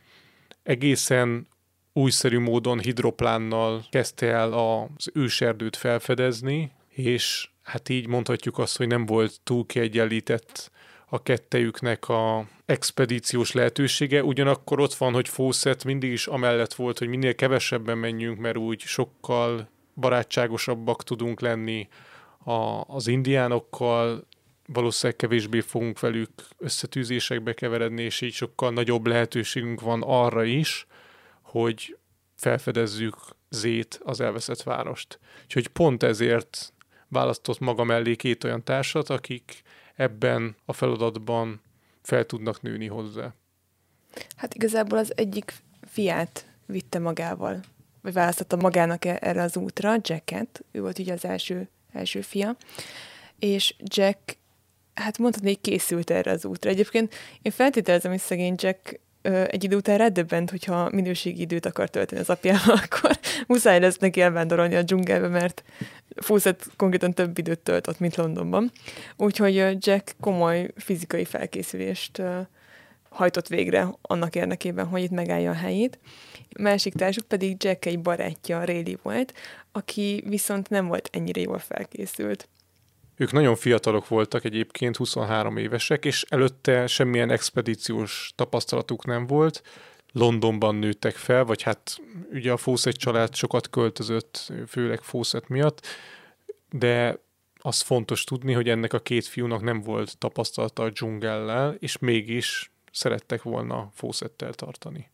egészen újszerű módon hidroplánnal kezdte el az őserdőt felfedezni, és hát így mondhatjuk azt, hogy nem volt túl kiegyenlített a kettejüknek a expedíciós lehetősége. Ugyanakkor ott van, hogy Fawcett mindig is amellett volt, hogy minél kevesebben menjünk, mert úgy sokkal barátságosabbak tudunk lenni az indiánokkal, valószínűleg kevésbé fogunk velük összetűzésekbe keveredni, és így sokkal nagyobb lehetőségünk van arra is, hogy felfedezzük Zét, az elveszett várost. Úgyhogy pont ezért választott maga mellé 2 olyan társat, akik ebben a feladatban fel tudnak nőni hozzá. Hát igazából az egyik fiát vitte magával, vagy választotta magának erre az útra, Jacket, ő volt ugye az első fia, és Jack, hát mondhatni, hogy készült erre az útra. Egyébként én feltételezem, hogy szegény Jack egy idő után ráddöbbent, hogyha minőségi időt akar tölteni az apjával, akkor muszáj lesz neki elvándorolni a dzsungelbe, mert Fawcett konkrétan több időt tölt ott, mint Londonban. Úgyhogy Jack komoly fizikai felkészülést hajtott végre annak érdekében, hogy itt megállja a helyét. A másik társuk pedig Jack egy barátja, Rayleigh volt, aki viszont nem volt ennyire jól felkészült. Ők nagyon fiatalok voltak egyébként, 23 évesek, és előtte semmilyen expedíciós tapasztalatuk nem volt. Londonban nőttek fel, vagy hát ugye a Fawcett család sokat költözött, főleg Fawcett miatt, de az fontos tudni, hogy ennek a 2 fiúnak nem volt tapasztalata a dzsungellel, és mégis szerettek volna Fawcettel tartani.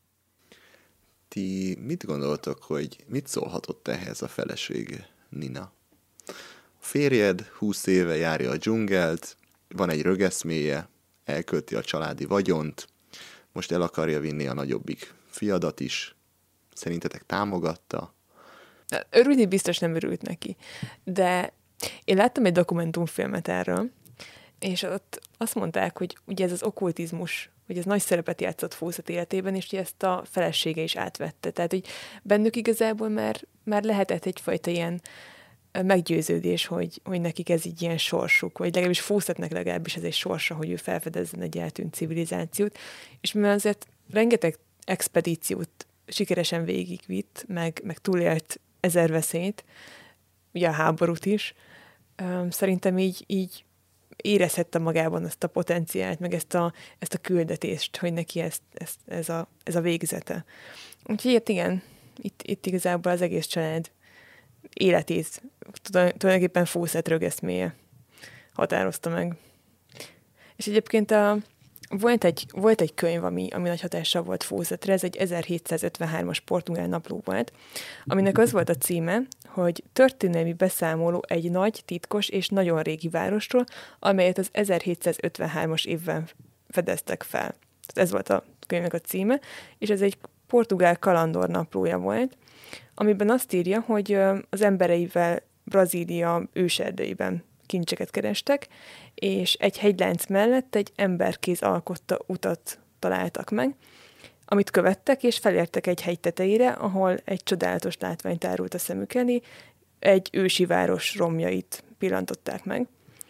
Ti mit gondoltok, hogy mit szólhatott ehhez a felesége, Nina? A férjed 20 éve járja a dzsungelt, van egy rögeszméje, elkölti a családi vagyont, most el akarja vinni a nagyobbik fiadat is. Szerintetek támogatta? Örülni biztos nem örült neki, de én láttam egy dokumentumfilmet erről, és ott azt mondták, hogy ugye ez az okkultizmus, hogy ez nagy szerepet játszott Fawcett életében, és hogy ezt a felesége is átvette. Tehát, hogy bennük igazából már lehetett egyfajta ilyen meggyőződés, hogy nekik ez így ilyen sorsuk, vagy legalábbis Fawcettnek legalábbis ez egy sorsa, hogy ő felfedezzen egy eltűnt civilizációt, és mivel azért rengeteg expedíciót sikeresen végigvitt, meg túlélt 1000 veszélyt, ugye a háborút is, szerintem így érezhette magában ezt a potenciált, meg ezt a küldetést, hogy neki ez a végzete. Úgyhogy hát igen, itt igazából az egész család életét tulajdonképpen Fawcett rögeszméje határozta meg. És egyébként volt egy könyv, ami nagy hatással volt Fawcettre, ez egy 1753-as portugál napló volt, aminek az volt a címe, hogy történelmi beszámoló egy nagy, titkos és nagyon régi városról, amelyet az 1753-as évben fedeztek fel. Tehát ez volt a könyvnek a címe, és ez egy portugál kalandor naplója volt, amiben azt írja, hogy az embereivel Brazília őserdeiben kincseket kerestek, és egy hegylánc mellett egy emberkéz alkotta utat találtak meg, amit követtek, és felértek egy hegy tetejére, ahol egy csodálatos látvány tárult a szemük elé, egy ősi város romjait pillantották meg.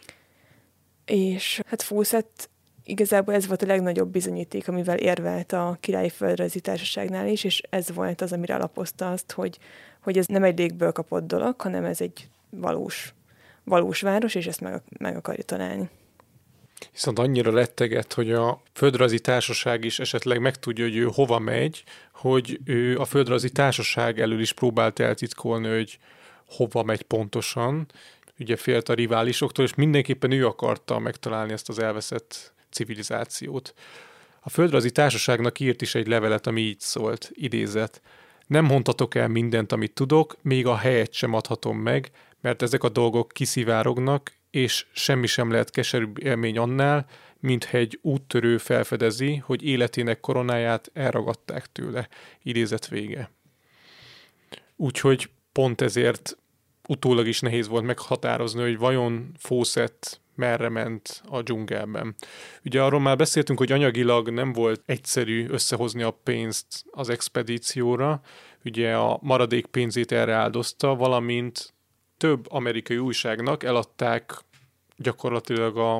És hát Fawcett igazából ez volt a legnagyobb bizonyíték, amivel érvelt a Királyi Földrajzi Társaságnál is, és ez volt az, amire alapozta azt, hogy ez nem egy légből kapott dolog, hanem ez egy valós város, és ezt meg akarja találni. Viszont annyira retteget, hogy a Földrajzi Társaság is esetleg megtudja, hogy ő hova megy, hogy ő a Földrajzi Társaság elől is próbált eltitkolni, hogy hova megy pontosan. Ugye félt a riválisoktól, és mindenképpen ő akarta megtalálni ezt az elveszett civilizációt. A Földrajzi Társaságnak írt is egy levelet, ami így szólt, idézet. Nem mondhatok el mindent, amit tudok, még a helyet sem adhatom meg, mert ezek a dolgok kiszivárognak, és semmi sem lehet keserűbb élmény annál, mintha egy úttörő felfedezi, hogy életének koronáját elragadták tőle. Idézet vége. Úgyhogy pont ezért utólag is nehéz volt meghatározni, hogy vajon Fawcett merre ment a dzsungelben. Ugye arról már beszéltünk, hogy anyagilag nem volt egyszerű összehozni a pénzt az expedícióra, ugye a maradék pénzét erre áldozta, valamint több amerikai újságnak eladták gyakorlatilag a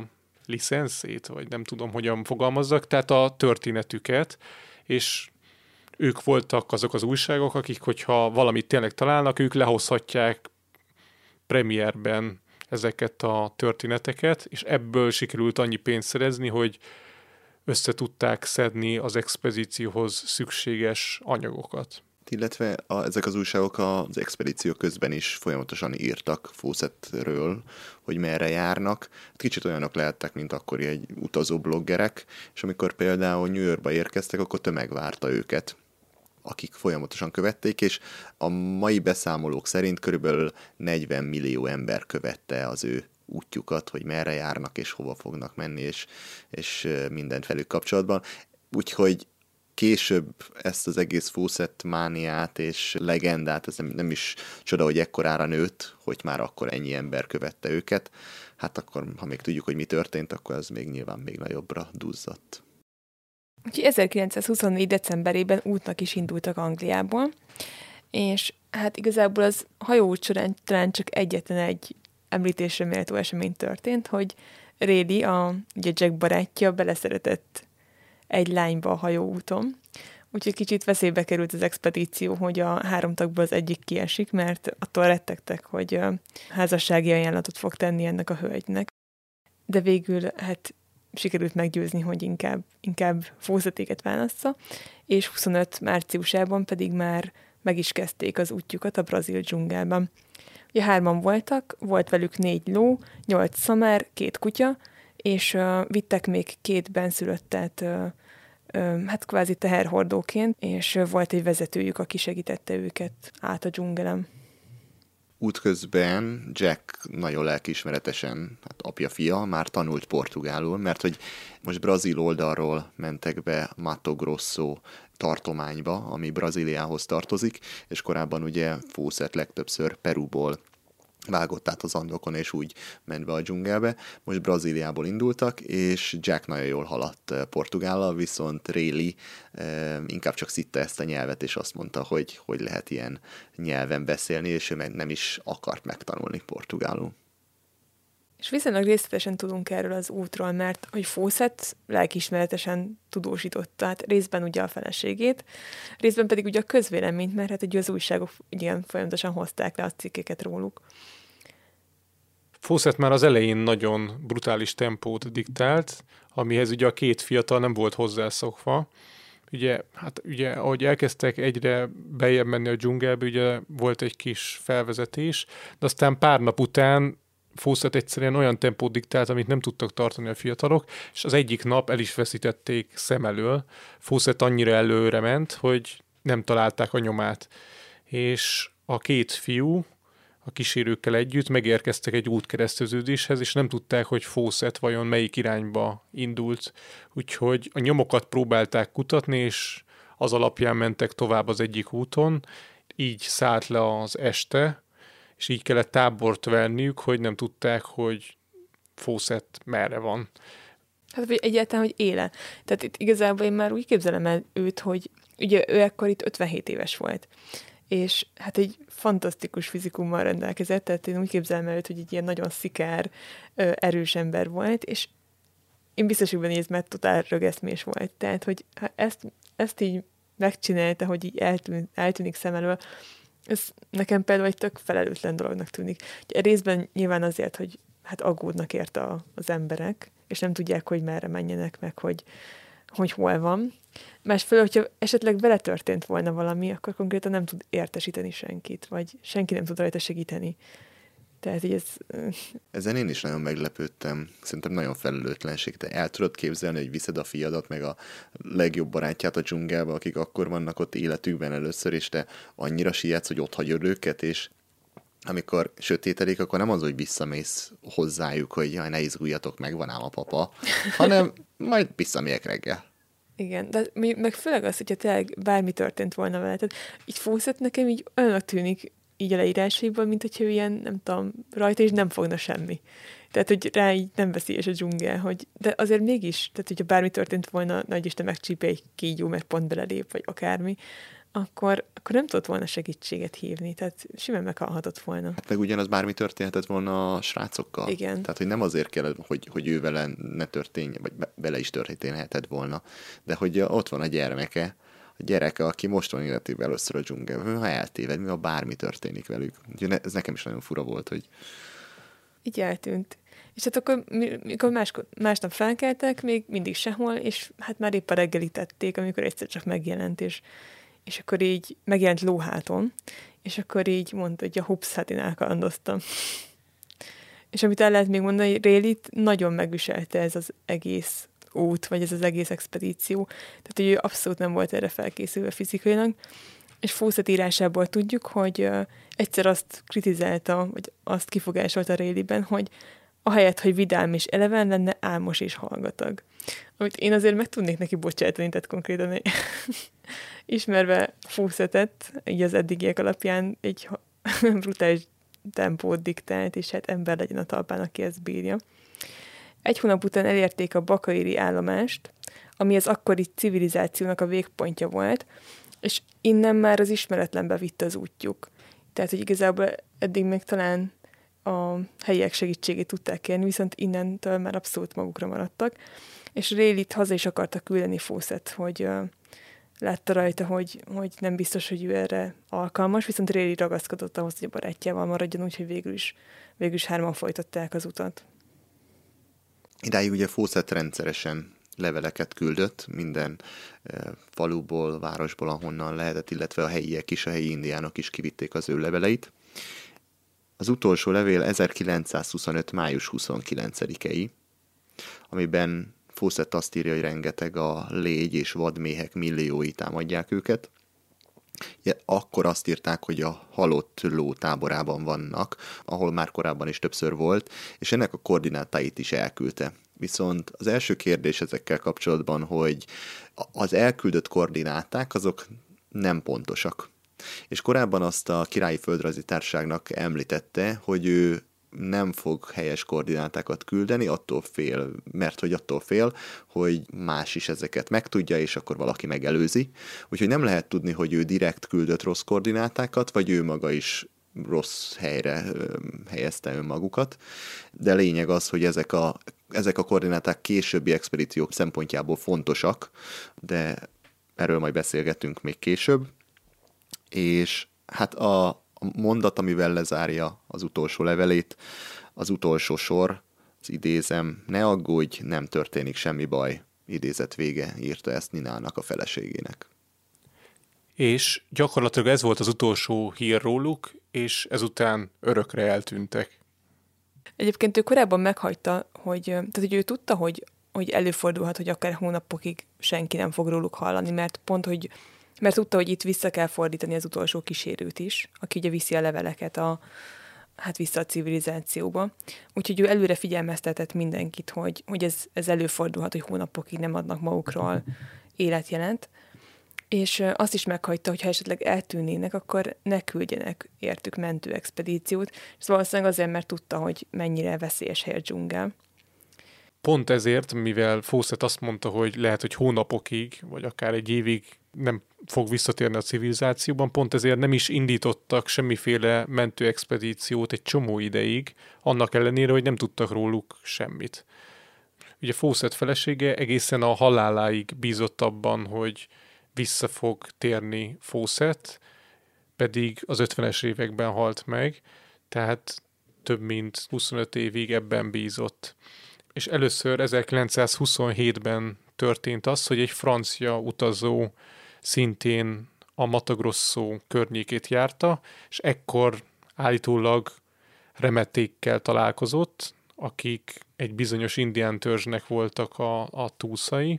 licenszét, vagy nem tudom, hogyan fogalmazzak, tehát a történetüket, és ők voltak azok az újságok, akik, hogyha valamit tényleg találnak, ők lehozhatják premierben ezeket a történeteket, és ebből sikerült annyi pénzt szerezni, hogy összetudták szedni az expedícióhoz szükséges anyagokat. Illetve ezek az újságok az expedíció közben is folyamatosan írtak Fawcettről, hogy merre járnak. Kicsit olyanok lehettek, mint akkori egy utazó bloggerek, és amikor például New Yorkba érkeztek, akkor tömeg várta őket, akik folyamatosan követték, és a mai beszámolók szerint körülbelül 40 millió ember követte az ő útjukat, hogy merre járnak, és hova fognak menni, és mindent velük kapcsolatban. Úgyhogy később ezt az egész Fawcett mániát és legendát, ez nem is csoda, hogy ekkorára nőtt, hogy már akkor ennyi ember követte őket. Hát akkor, ha még tudjuk, hogy mi történt, akkor ez még nyilván még nagyobbra duzzadt. Úgyhogy 1924. decemberében útnak is indultak Angliából, és hát igazából az hajóút során talán csak egyetlen egy említésre méltó esemény történt, hogy Raleigh, ugye Jack barátja beleszeretett egy lányba a hajóúton, úgyhogy kicsit veszélybe került az expedíció, hogy a 3 tagból az egyik kiesik, mert attól rettegtek, hogy házassági ajánlatot fog tenni ennek a hölgynek. De végül hát sikerült meggyőzni, hogy inkább Fawcettéket válassza, és 25 márciusában pedig már meg is kezdték az útjukat a brazil dzsungelben. Ugye 3 voltak, volt velük 4 ló, 8 szamár, 2 kutya, és vittek még 2 benszülöttet, hát kvázi teherhordóként, és volt egy vezetőjük, aki segítette őket át a dzsungelem. Útközben Jack nagyon lelkiismeretesen, hát apja-fia, már tanult portugálul, mert hogy most brazil oldalról mentek be Mato Grosso tartományba, ami Brazíliához tartozik, és korábban ugye Fawcett legtöbbször Perúból vágott át az Andokon, és úgy ment be a dzsungelbe. Most Brazíliából indultak, és Jack nagyon jól haladt portugállal, viszont Raleigh inkább csak szitta ezt a nyelvet, és azt mondta, hogy lehet ilyen nyelven beszélni, és ő nem is akart megtanulni portugálul. És viszonylag részletesen tudunk erről az útról, mert hogy Fawcett lelkiismeretesen tudósította, hát részben ugye a feleségét, részben pedig ugye a közvéleményt, mert hát ugye az újságok igen folyamatosan hozták le a cikkeket róluk. Fawcett már az elején nagyon brutális tempót diktált, amihez ugye a 2 fiatal nem volt hozzászokva. Ugye, ahogy elkezdtek egyre beljebb menni a dzsungelbe, ugye volt egy kis felvezetés, de aztán pár nap után Fawcett egyszerűen olyan tempót diktált, amit nem tudtak tartani a fiatalok, és az egyik nap el is veszítették szem elől. Fawcett annyira előre ment, hogy nem találták a nyomát. És a 2 fiú a kísérőkkel együtt megérkeztek egy útkereszteződéshez, és nem tudták, hogy Fawcett vajon melyik irányba indult. Úgyhogy a nyomokat próbálták kutatni, és az alapján mentek tovább az egyik úton. Így szállt le az este, és így kellett tábort venniük, hogy nem tudták, hogy Fawcett merre van. Hát vagy egyáltalán, hogy éle. Tehát itt igazából én már úgy képzelem el őt, hogy ugye ő ekkor itt 57 éves volt. És hát egy fantasztikus fizikummal rendelkezett, tehát én úgy képzelem el őt, hogy egy ilyen nagyon szikár, erős ember volt, és én biztos, hogy benne mert totál rögeszmés volt. Tehát, hogy ha ezt így megcsinálta, hogy így eltűnik szem elől, ez nekem például egy tök felelőtlen dolognak tűnik. Részben nyilván azért, hogy hát aggódnak érte az emberek, és nem tudják, hogy merre menjenek, meg hogy hol van. Másfelől, hogyha esetleg vele történt volna valami, akkor konkrétan nem tud értesíteni senkit, vagy senki nem tud rajta segíteni. Tehát így ez... Ezen én is nagyon meglepődtem. Szerintem nagyon felelőtlenség. Te el tudod képzelni, hogy viszed a fiadat, meg a legjobb barátját a dzsungelbe, akik akkor vannak ott életükben először, és te annyira sietsz, hogy ott hagyod őket, és amikor sötétedik, akkor nem az, hogy visszamész hozzájuk, hogy jaj, ne izguljatok meg, van ám a papa, hanem majd visszamegyek reggel. Igen, de meg főleg az, hogyha tényleg bármi történt volna vele. Tehát így Fawcett nekem így olyanok tűnik így a leírásaiból, mint hogyha ilyen, nem tudom, rajta is nem fogna semmi. Tehát, hogy rá így nem veszélyes a dzsungel, de azért mégis, tehát hogyha bármi történt volna, nagy Isten megcsípje egy kígyó, mert pont belelép, vagy akármi, akkor nem tudott volna segítséget hívni, tehát simán meghalhatott volna. Hát meg ugyanaz bármi történhetett volna a srácokkal. Igen. Tehát, hogy nem azért kell, hogy ő vele ne történjen, vagy vele is történhetett volna, de hogy ott van a gyermeke, a gyereke, aki most van életében először a dzsungelben, ha eltéved, mi ha bármi történik velük. Ez nekem is nagyon fura volt, hogy... Így eltűnt. És hát akkor, mikor másnap felkeltek, még mindig sehol, és hát már épp a reggelítették, amikor egyszer csak megjelent, és akkor így megjelent lóháton, és akkor így mondta, hogy hups, hát én elkalandoztam. És amit el lehet még mondani, hogy Rayleigh nagyon megviselte ez az egész út, vagy ez az egész expedíció. Tehát, hogy ő abszolút nem volt erre felkészülve fizikailag, és Fawcett írásából tudjuk, hogy egyszer azt kritizálta, vagy azt kifogásolta Rayleighben, hogy ahelyett, hogy vidám és eleven lenne, álmos és hallgatag. Amit én azért meg tudnék neki bocsátani, tehát konkrétan ismerve Fawcettet, így az eddigiek alapján egy brutális tempót diktált, és hát ember legyen a talpán, aki ezt bírja. Egy hónap után elérték a Bakairi állomást, ami az akkori civilizációnak a végpontja volt, és innen már az ismeretlenbe vitte az útjuk. Tehát, hogy igazából eddig még talán a helyiek segítségét tudták kérni, viszont innentől már abszolút magukra maradtak, és Rayleigh haza is akarta küldeni Fawcett, hogy látta rajta, hogy nem biztos, hogy ő erre alkalmas, viszont Rayleigh ragaszkodott ahhoz, hogy a barátjával maradjon, úgyhogy végül is hárman folytatták az utat. Idáig ugye Fawcett rendszeresen leveleket küldött minden faluból, városból, ahonnan lehetett, illetve a helyiek is, a helyi indiánok is kivitték az ő leveleit. Az utolsó levél 1925. május 29-ei, amiben Fawcett azt írja, hogy rengeteg a légy és vadméhek milliói támadják őket. Akkor azt írták, hogy a halott ló táborában vannak, ahol már korábban is többször volt, és ennek a koordinátáit is elküldte. Viszont az első kérdés ezekkel kapcsolatban, hogy az elküldött koordináták azok nem pontosak. És korábban azt a Királyi Földrajzi Társaságnak említette, hogy ő nem fog helyes koordinátákat küldeni, attól fél, hogy más is ezeket megtudja, és akkor valaki megelőzi. Úgyhogy nem lehet tudni, hogy ő direkt küldött rossz koordinátákat, vagy ő maga is rossz helyre helyezte önmagukat. De lényeg az, hogy ezek a koordináták későbbi expedíciók szempontjából fontosak, de erről majd beszélgetünk még később. És hát a mondat, amivel lezárja az utolsó levelét, az utolsó sor, az idézem, ne aggódj, nem történik semmi baj, idézet vége, írta ezt Ninának a feleségének. És gyakorlatilag ez volt az utolsó hír róluk, és ezután örökre eltűntek. Egyébként ő korábban meghagyta, hogy ő tudta, hogy előfordulhat, hogy akár hónapokig senki nem fog róluk hallani, mert tudta, hogy itt vissza kell fordítani az utolsó kísérőt is, aki ugye viszi a leveleket vissza a civilizációba. Úgyhogy ő előre figyelmeztetett mindenkit, hogy ez előfordulhat, hogy hónapokig nem adnak magukról életjelent. És azt is meghagyta, hogy ha esetleg eltűnnének, akkor ne küldjenek értük mentőexpedíciót, és valószínűleg azért, mert tudta, hogy mennyire veszélyes hely a dzsungel. Pont ezért, mivel Fawcett azt mondta, hogy lehet, hogy hónapokig, vagy akár egy évig nem fog visszatérni a civilizációban, pont ezért nem is indítottak semmiféle mentőexpedíciót egy csomó ideig, annak ellenére, hogy nem tudtak róluk semmit. Ugye Fawcett felesége egészen a haláláig bízott abban, hogy vissza fog térni Fawcett, pedig az 50-es években halt meg, tehát több mint 25 évig ebben bízott. És először 1927-ben történt az, hogy egy francia utazó szintén a Mato Grosso környékét járta, és ekkor állítólag remetékkel találkozott, akik egy bizonyos indián törzsnek voltak a túszai,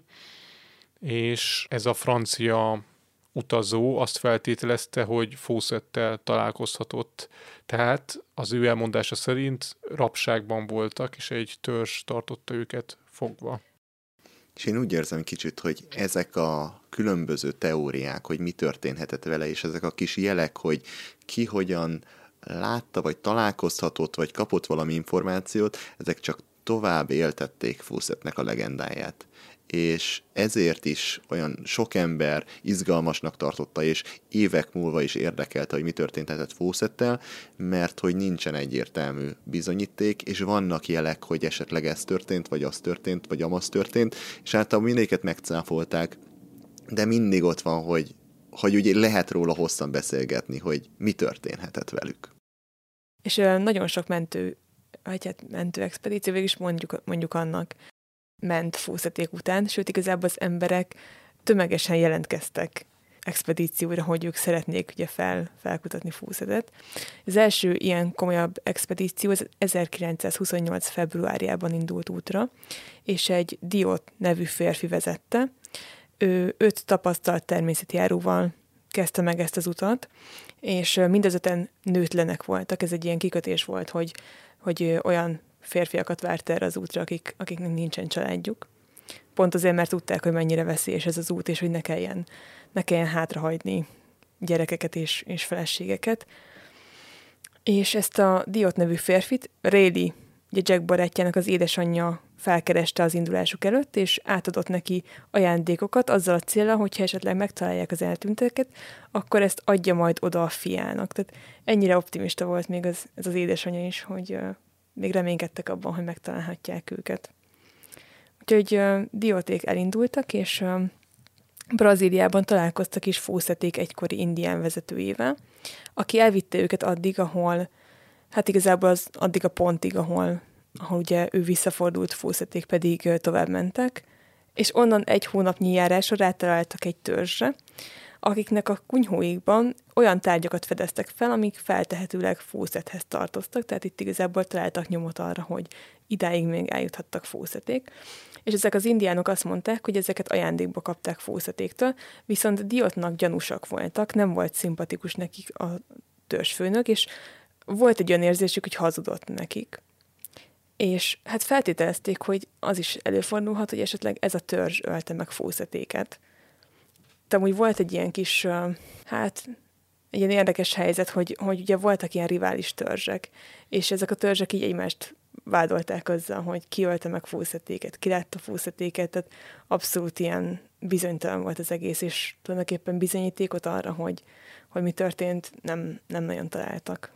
és ez a francia utazó azt feltételezte, hogy Fawcettel találkozhatott. Tehát az ő elmondása szerint rabságban voltak, és egy törzs tartotta őket fogva. És én úgy érzem kicsit, hogy ezek a különböző teóriák, hogy mi történhetett vele, és ezek a kis jelek, hogy ki hogyan látta, vagy találkozhatott, vagy kapott valami információt, ezek csak tovább éltették Fawcettnek a legendáját. És ezért is olyan sok ember izgalmasnak tartotta, és évek múlva is érdekelte, hogy mi történhetett Fawcettel, mert hogy nincsen egyértelmű bizonyíték, és vannak jelek, hogy esetleg ez történt, vagy az történt, vagy amaz történt, és általában mindegyiket megcáfolták, de mindig ott van, hogy ugye lehet róla hosszan beszélgetni, hogy mi történhetett velük. És nagyon sok mentő expedíció, végül is mondjuk annak ment Fawcették után, sőt igazából az emberek tömegesen jelentkeztek expedícióra, hogy ők szeretnék ugye felkutatni Fawcettet. Az első ilyen komolyabb expedíció az 1928. februárjában indult útra, és egy Diot nevű férfi vezette. Ő 5 tapasztalt természetjáróval kezdte meg ezt az utat, és mind az 5-en nőtlenek voltak. Ez egy ilyen kikötés volt, hogy olyan férfiakat várt erre az útra, akiknek nincsen családjuk. Pont azért, mert tudták, hogy mennyire veszélyes ez az út, és hogy ne kelljen hátrahagyni gyerekeket és feleségeket. És ezt a Diot nevű férfit Rayleigh, ugye Jack barátjának az édesanyja felkereste az indulásuk előtt, és átadott neki ajándékokat azzal a céllal, hogyha esetleg megtalálják az eltűnteket, akkor ezt adja majd oda a fiának. Tehát ennyire optimista volt még ez az édesanyja is, hogy még reménykedtek abban, hogy megtalálhatják őket. Úgyhogy Dioték elindultak, és Brazíliában találkoztak is Fawcették egykori indián vezetőjével, aki elvitte őket addig, ahol, hát igazából addig a pontig, ahol ugye ő visszafordult, Fawcették pedig tovább mentek, és onnan egy hónapnyi járásra rátaláltak egy törzsre, akiknek a kunyhóikban olyan tárgyakat fedeztek fel, amik feltehetőleg Fawcetthez tartoztak, tehát itt igazából találtak nyomot arra, hogy idáig még eljuthattak Fawcették. És ezek az indiánok azt mondták, hogy ezeket ajándékba kapták Fawcettéktől, viszont Diotnak gyanúsak voltak, nem volt szimpatikus nekik a törzsfőnök, és volt egy olyan érzésük, hogy hazudott nekik. És hát feltételezték, hogy az is előfordulhat, hogy esetleg ez a törzs ölte meg Fawcettéket. De amúgy volt egy ilyen kis, egy ilyen érdekes helyzet, hogy ugye voltak ilyen rivális törzsek, és ezek a törzsek így egymást vádolták azzal, hogy ki ölte meg Fawcettéket, ki látta Fawcettéket, tehát abszolút ilyen bizonytalan volt az egész, és tulajdonképpen bizonyítékot arra, hogy mi történt, nem nagyon találtak.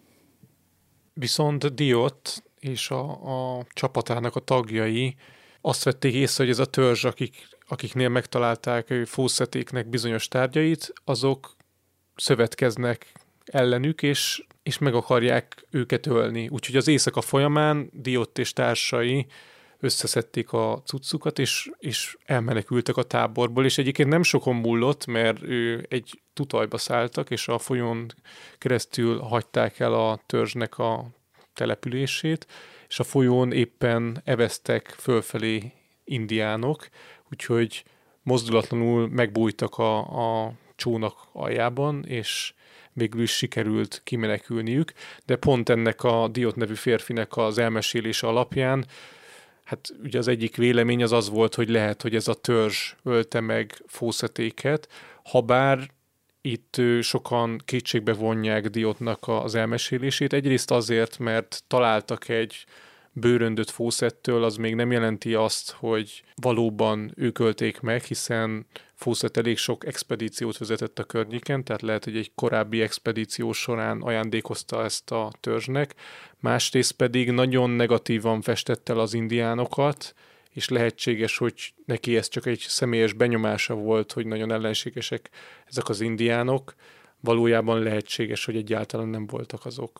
Viszont Diot és a csapatának a tagjai azt vették észre, hogy ez a törzs, akiknél megtalálták Fawcettéknek bizonyos tárgyait, azok szövetkeznek ellenük, és meg akarják őket ölni. Úgyhogy az éjszaka folyamán Diot és társai összeszedték a cuccukat, és elmenekültek a táborból, és egyébként nem sokon múlott, mert ő egy tutajba szálltak, és a folyón keresztül hagyták el a törzsnek a települését, és a folyón éppen eveztek fölfelé indiánok, úgyhogy mozdulatlanul megbújtak a csónak aljában, és végül is sikerült kimenekülniük, de pont ennek a Diot nevű férfinek az elmesélése alapján, hát ugye az egyik vélemény az volt, hogy lehet, hogy ez a törzs ölte meg Fawcettéket, habár itt sokan kétségbe vonják Diotnak az elmesélését. Egyrészt azért, mert találtak egy bőröndöt Fawcettől, az még nem jelenti azt, hogy valóban ők ölték meg, hiszen Fawcett elég sok expedíciót vezetett a környéken, tehát lehet, hogy egy korábbi expedíció során ajándékozta ezt a törzsnek. Másrészt pedig nagyon negatívan festette el az indiánokat, és lehetséges, hogy neki ez csak egy személyes benyomása volt, hogy nagyon ellenségesek ezek az indiánok. Valójában lehetséges, hogy egyáltalán nem voltak azok.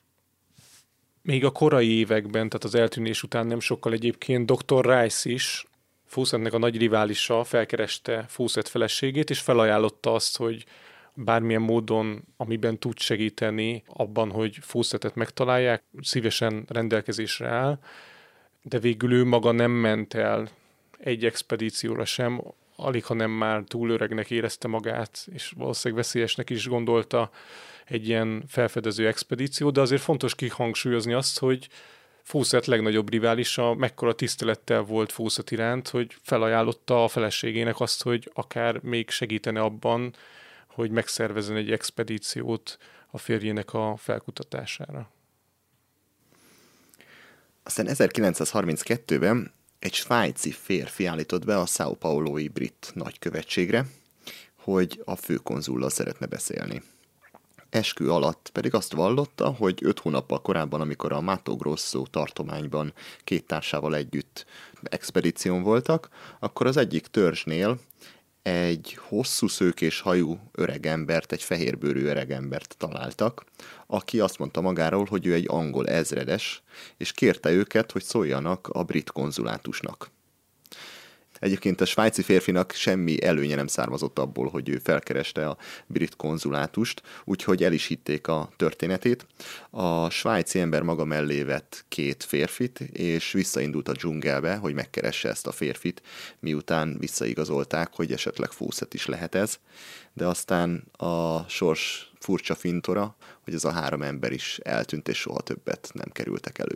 Még a korai években, tehát az eltűnés után nem sokkal egyébként Dr. Rice is, Fawcettnek a nagy riválisa, felkereste Fawcett feleségét, és felajánlotta azt, hogy bármilyen módon, amiben tud segíteni abban, hogy Fawcettet megtalálják, szívesen rendelkezésre áll, de végül ő maga nem ment el egy expedícióra sem, alig, hanem már túl öregnek érezte magát, és valószínűleg veszélyesnek is gondolta egy ilyen felfedező expedíció, de azért fontos kihangsúlyozni azt, hogy Fawcett legnagyobb riválisa mekkora tisztelettel volt Fawcett iránt, hogy felajánlotta a feleségének azt, hogy akár még segítene abban, hogy megszervezzen egy expedíciót a férjének a felkutatására. Aztán 1932-ben egy svájci férfi állított be a São Paulo-i brit nagykövetségre, hogy a főkonzullal szeretne beszélni. Eskü alatt pedig azt vallotta, hogy 5 hónappal korábban, amikor a Mato Grosso tartományban 2 társával együtt expedíción voltak, akkor az egyik törzsnél egy hosszú szőkés hajú öregembert, egy fehérbőrű öregembert találtak, aki azt mondta magáról, hogy ő egy angol ezredes, és kérte őket, hogy szóljanak a brit konzulátusnak. Egyébként a svájci férfinak semmi előnye nem származott abból, hogy ő felkereste a brit konzulátust, úgyhogy el is hitték a történetét. A svájci ember maga mellé vett 2 férfit, és visszaindult a dzsungelbe, hogy megkeresse ezt a férfit, miután visszaigazolták, hogy esetleg Fawcett is lehet ez. De aztán a sors furcsa fintora, hogy ez a 3 ember is eltűnt, és soha többet nem kerültek elő.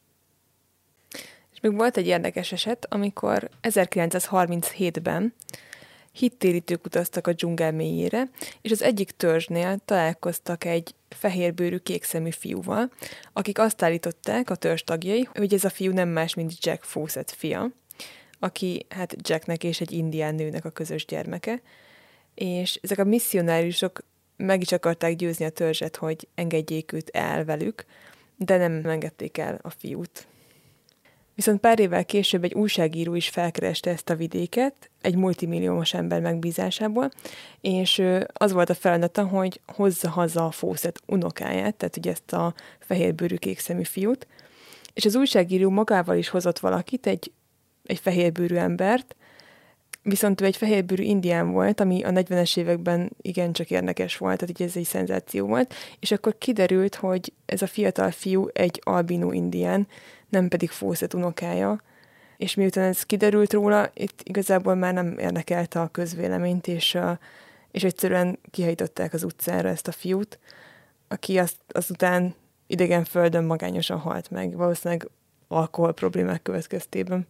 És még volt egy érdekes eset, amikor 1937-ben hittérítők utaztak a dzsungel mélyére, és az egyik törzsnél találkoztak egy fehérbőrű, kékszemű fiúval, akik azt állították, a törzs tagjai, hogy ez a fiú nem más, mint Jack Fawcett fia, aki hát Jacknek és egy indián nőnek a közös gyermeke, és ezek a misszionáriusok meg is akarták győzni a törzset, hogy engedjék őt el velük, de nem engedték el a fiút. Viszont pár évvel később egy újságíró is felkereste ezt a vidéket, egy multimilliómos ember megbízásából, és az volt a feladata, hogy hozza haza a Fawcett unokáját, tehát ugye ezt a fehérbőrű, kékszemű fiút, és az újságíró magával is hozott valakit, egy fehérbőrű embert, viszont ő egy fehérbőrű indián volt, ami a 40-es években igencsak érdekes volt, tehát ez egy szenzáció volt, és akkor kiderült, hogy ez a fiatal fiú egy albinó indián, nem pedig Fawcett unokája, és miután ez kiderült róla, itt igazából már nem érdekelte a közvéleményt, és egyszerűen kihajtották az utcára ezt a fiút, aki azután idegen földön magányosan halt meg, valószínűleg alkohol problémák következtében.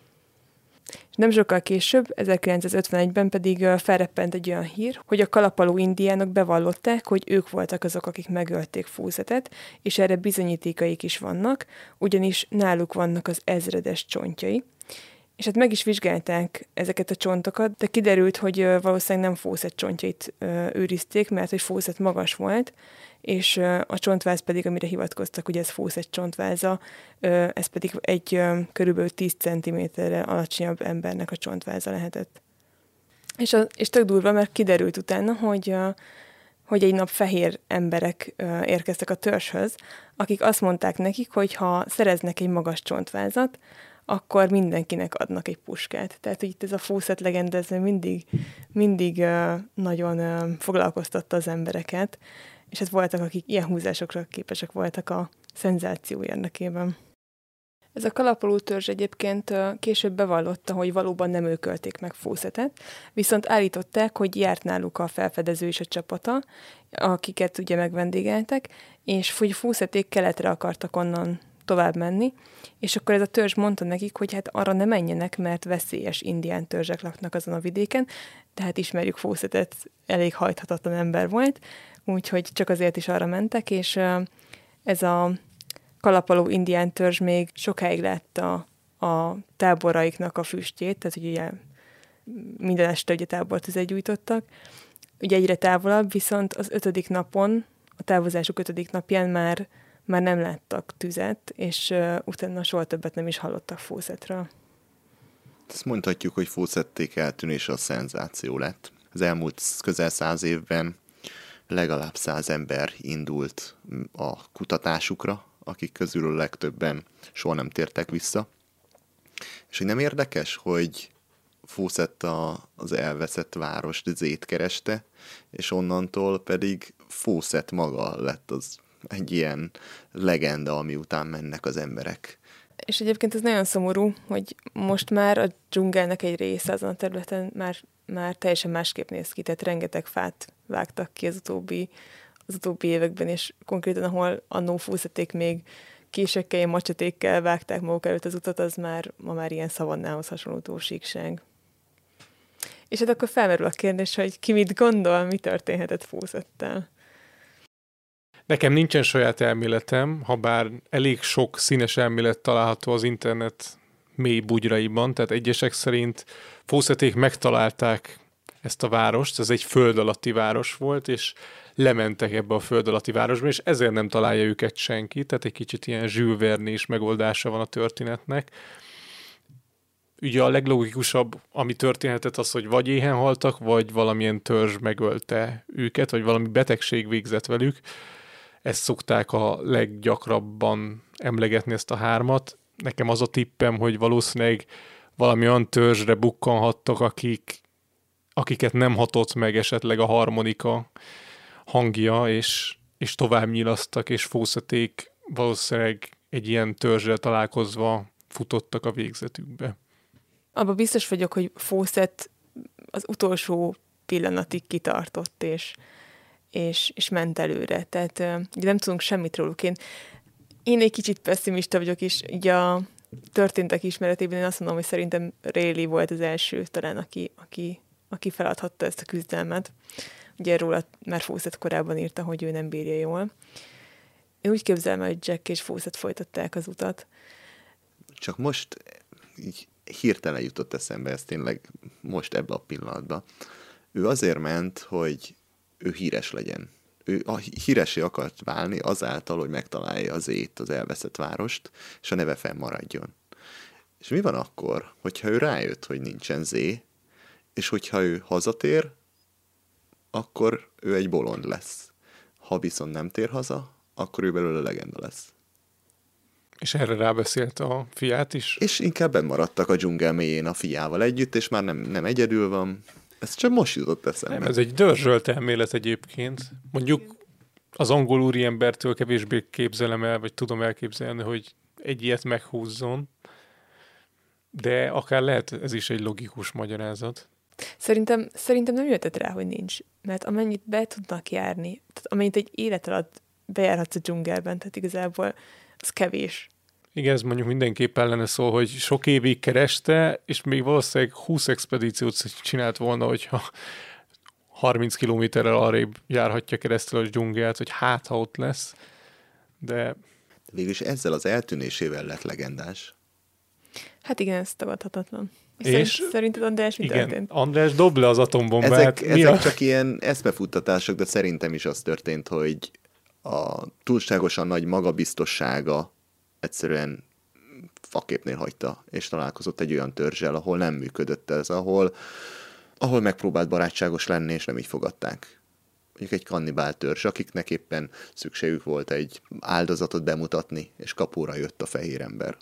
És nem sokkal később, 1951-ben pedig felreppent egy olyan hír, hogy a kalapaló indiánok bevallották, hogy ők voltak azok, akik megölték Fawcettet, és erre bizonyítékaik is vannak, ugyanis náluk vannak az ezredes csontjai. És hát meg is vizsgálták ezeket a csontokat, de kiderült, hogy valószínűleg nem Fawcett csontjait őrizték, mert hogy Fawcett magas volt, és a csontváz pedig, amire hivatkoztak, hogy ez Fawcett csontváza, ez pedig egy körülbelül 10 cm-rel alacsonyabb embernek a csontváza lehetett. És tök durva, mert kiderült utána, hogy egy nap fehér emberek érkeztek a törzshöz, akik azt mondták nekik, hogy ha szereznek egy magas csontvázat, akkor mindenkinek adnak egy puskát. Tehát, hogy itt ez a Fawcett legenda, ez mindig nagyon foglalkoztatta az embereket, és hát voltak, akik ilyen húzásokra képesek voltak a szenzáció érdekében. Ez a kalapaló törzs egyébként később bevallotta, hogy valóban nem ők ölték meg Fawcettet, viszont állították, hogy járt náluk a felfedező és a csapata, akiket ugye megvendégeltek, és hogy Fawcették keletre akartak onnan tovább menni, és akkor ez a törzs mondta nekik, hogy hát arra ne menjenek, mert veszélyes indián törzsek laknak azon a vidéken, tehát ismerjük Fawcettet, elég hajthatatlan ember volt, úgyhogy csak azért is arra mentek, és ez a kalapaló indián törzs még sokáig látta a táboraiknak a füstjét, tehát ugye minden este ugye tábortüzet gyújtottak, ugye egyre távolabb, viszont az 5. napon, a távozásuk 5. napján már nem láttak tüzet, és utána soha többet nem is hallottak Fawcettről. Ezt mondhatjuk, hogy Fawcették eltűnése a szenzáció lett. Az elmúlt közel 100 évben legalább 100 ember indult a kutatásukra, akik közül a legtöbben soha nem tértek vissza. És hogy nem érdekes, hogy Fawcett az elveszett várost Zét kereste, és onnantól pedig Fawcett maga lett az egy ilyen legenda, ami után mennek az emberek. És egyébként ez nagyon szomorú, hogy most már a dzsungelnek egy része azon a területen már teljesen másképp néz ki, tehát rengeteg fát vágtak ki az utóbbi években, és konkrétan, ahol annó Fawcették még késekkel, macsetékkel vágták maguk előtt az utat, az ma már ilyen szavannához hasonló síkság. És hát akkor felmerül a kérdés, hogy ki mit gondol, mi történhetett Fawcettel. Nekem nincsen saját elméletem, ha bár elég sok színes elmélet található az internet mély bugyraiban, tehát egyesek szerint Fawcették megtalálták ezt a várost, ez egy föld alatti város volt, és lementek ebbe a föld alatti városba, és ezért nem találja őket senki, tehát egy kicsit ilyen Jules Verne-s megoldása van a történetnek. Ugye a leglogikusabb, ami történhetett az, hogy vagy éhen haltak, vagy valamilyen törzs megölte őket, vagy valami betegség végzett velük. Ezt szokták a leggyakrabban emlegetni, ezt a hármat. Nekem az a tippem, hogy valószínűleg valami olyan törzsre bukkanhattak, akiket nem hatott meg esetleg a harmonika hangja, és tovább nyilasztak, és Fawcették valószínűleg egy ilyen törzsre találkozva futottak a végzetükbe. Abban biztos vagyok, hogy Fawcett az utolsó pillanatig kitartott, és ment előre. Tehát nem tudunk semmit róluk. Én egy kicsit pessimista vagyok, és így a történtek ismeretében én azt mondom, hogy szerintem Rayleigh volt az első talán, aki feladhatta ezt a küzdelmet. Ugye róla már Fawcett korábban írta, hogy ő nem bírja jól. Én úgy képzelem, hogy Jack és Fawcett folytatták az utat. Csak most így hirtelen jutott eszembe, ez tényleg most ebbe a pillanatban. Ő azért ment, hogy ő híres legyen. Ő híressé akart válni azáltal, hogy megtalálja az Zét, az elveszett várost, és a neve fennmaradjon. És mi van akkor, hogyha ő rájött, hogy nincsen Zé, és hogyha ő hazatér, akkor ő egy bolond lesz. Ha viszont nem tér haza, akkor ő belőle legenda lesz. És erre rábeszélt a fiát is? És inkább bennmaradtak a dzsungel mélyén a fiával együtt, és már nem egyedül van. Ez csak most jutott eszembe. Nem, ez egy dörzsölt elmélet egyébként. Mondjuk az angol úriembertől kevésbé képzelem el, vagy tudom elképzelni, hogy egy ilyet meghúzzon, de akár lehet ez is egy logikus magyarázat. Szerintem nem jöhetett rá, hogy nincs. Mert amennyit be tudnak járni, tehát amennyit egy élet alatt bejárhatsz a dzsungelben, tehát igazából az kevés. Igen, ez mondjuk mindenképp ellene szól, hogy sok évig kereste, és még valószínűleg 20 expedíciót csinált volna, hogyha 30 kilométerrel arrébb járhatja keresztül a dzsungelt, hogy hát, ha ott lesz. De végülis ezzel az eltűnésével lett legendás. Hát igen, ez tagadhatatlan. És szerinted András mi igen, történt? András, dobd le az atombombát. Ezek csak ilyen eszmefuttatások, de szerintem is az történt, hogy a túlságosan nagy magabiztossága egyszerűen faképnél hagyta, és találkozott egy olyan törzsel, ahol nem működött ez, ahol megpróbált barátságos lenni, és nem így fogadták. Mondjuk egy kannibál törzs, akiknek éppen szükségük volt egy áldozatot bemutatni, és kapóra jött a fehér ember.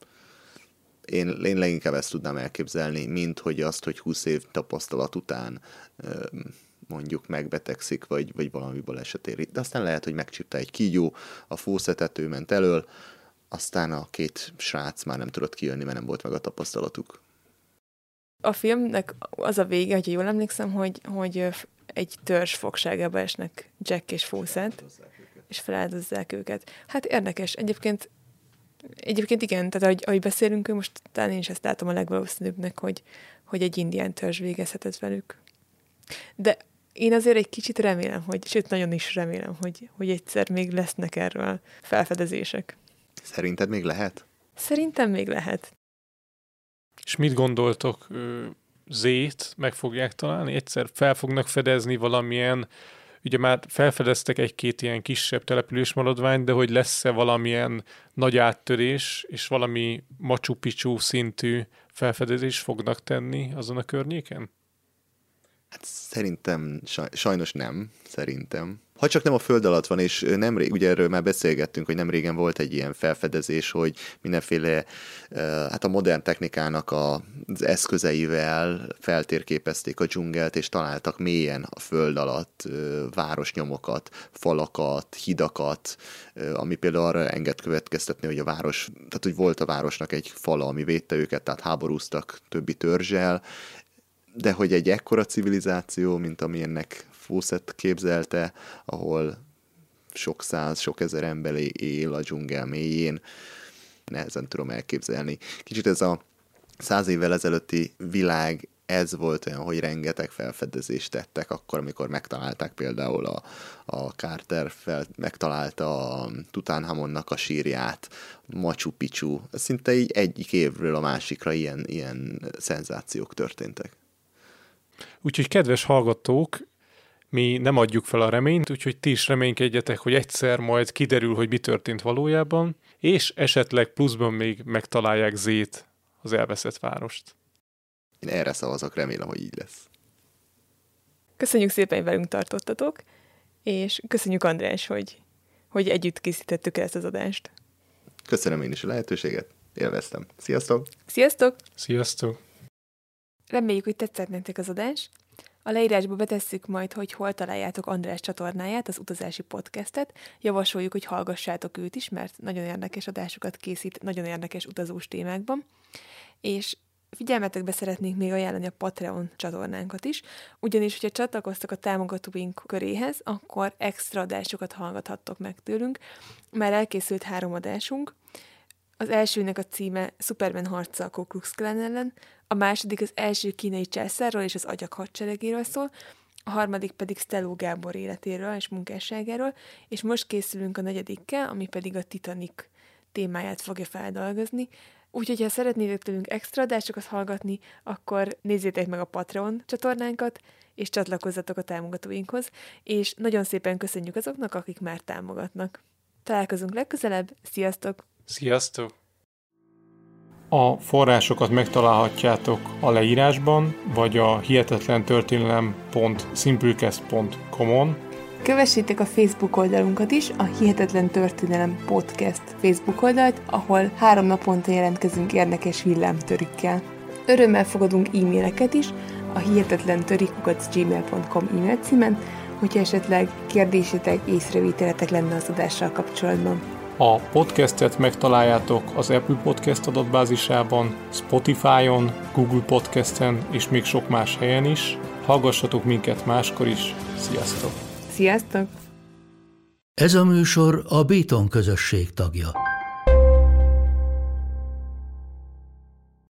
Én leginkább ezt tudnám elképzelni, mint hogy azt, hogy 20 év tapasztalat után mondjuk megbetegszik, vagy valami baleset éri. De aztán lehet, hogy megcsípte egy kígyó, a Fawcettet, ő ment elől, aztán a két srác már nem tudott kijönni, mert nem volt meg a tapasztalatuk. A filmnek az a vége, hogyha jól emlékszem, hogy egy törzs fogságába esnek Jack és Fawcett, és feláldozzák őket. Hát érdekes. Egyébként igen, tehát ahogy beszélünk, most talán én is ezt látom a legvalószínűbbnek, hogy egy indián törzs végezhetett velük. De én azért egy kicsit remélem, sőt, nagyon is remélem, hogy egyszer még lesznek erről felfedezések. Szerinted még lehet? Szerintem még lehet. És mit gondoltok, Zét meg fogják találni? Egyszer fel fognak fedezni valamilyen, ugye már felfedeztek egy-két ilyen kisebb településmaradványt, de hogy lesz-e valamilyen nagy áttörés, és valami Machu Picchu szintű felfedezés fognak tenni azon a környéken? Hát szerintem, sajnos nem, szerintem. Ha csak nem a föld alatt van, és nemrég, ugye erről már beszélgettünk, hogy nem régen volt egy ilyen felfedezés, hogy mindenféle, hát a modern technikának az eszközeivel feltérképezték a dzsungelt, és találtak mélyen a föld alatt városnyomokat, falakat, hidakat, ami például arra enged következtetni, hogy a város, tehát hogy volt a városnak egy fala, ami védte őket, tehát háborúztak többi törzsel, de hogy egy ekkora civilizáció, mint amilyennek Fawcett képzelte, ahol sok száz, sok ezer ember él a dzsungel mélyén, nehezen tudom elképzelni. Kicsit ez a 100 évvel ezelőtti világ ez volt olyan, hogy rengeteg felfedezést tettek akkor, amikor megtalálták például a Carter megtalálta a Tutanchamonnak a sírját, Machu Picchu, szinte így egyik évről a másikra ilyen szenzációk történtek. Úgyhogy kedves hallgatók, mi nem adjuk fel a reményt, úgyhogy ti is reménykedjetek, hogy egyszer majd kiderül, hogy mi történt valójában, és esetleg pluszban még megtalálják Zét, az elveszett várost. Én erre szavazok, remélem, hogy így lesz. Köszönjük szépen, hogy velünk tartottatok, és köszönjük, András, hogy együtt készítettük ezt az adást. Köszönöm én is a lehetőséget, élveztem. Sziasztok! Sziasztok! Sziasztok! Reméljük, hogy tetszett nektek az adás. A leírásba betesszük majd, hogy hol találjátok András csatornáját, az Utazási Podcastet. Javasoljuk, hogy hallgassátok őt is, mert nagyon érdekes adásokat készít, nagyon érdekes utazós témákban. És figyelmetekbe szeretnénk még ajánlani a Patreon csatornánkat is, ugyanis, hogyha csatlakoztok a támogatóink köréhez, akkor extra adásokat hallgathattok meg tőlünk. Már elkészült 3 adásunk. Az elsőnek a címe Superman harca a Ku Klux Klan ellen, a második az első kínai császárról és az agyak hadseregéről szól, a harmadik pedig Stelló Gábor életéről és munkásságáról, és most készülünk a 4. ami pedig a Titanic témáját fogja feldolgozni. Úgyhogy, ha szeretnétek tőlünk extra adásokat hallgatni, akkor nézzétek meg a Patreon csatornánkat, és csatlakozzatok a támogatóinkhoz, és nagyon szépen köszönjük azoknak, akik már támogatnak. Találkozunk legközelebb, sziasztok! Sziasztok! A forrásokat megtalálhatjátok a leírásban, vagy a hihetetlentörténelem.simplecast.com-on. Kövessétek a Facebook oldalunkat is, a Hihetetlen Történelem Podcast Facebook oldalt, ahol 3 naponta jelentkezünk érdekes villámtörikkel. Örömmel fogadunk e-maileket is a hihetetlentörik@gmail.com e-mail címen, hogyha esetleg kérdésetek, észrevételetek lenne az adással kapcsolatban. A podcastet megtaláljátok az Apple Podcast adatbázisában, Spotify-on, Google Podcasten és még sok más helyen is. Hallgassatok minket máskor is. Sziasztok! Sziasztok! Ez a műsor a Béton közösség tagja.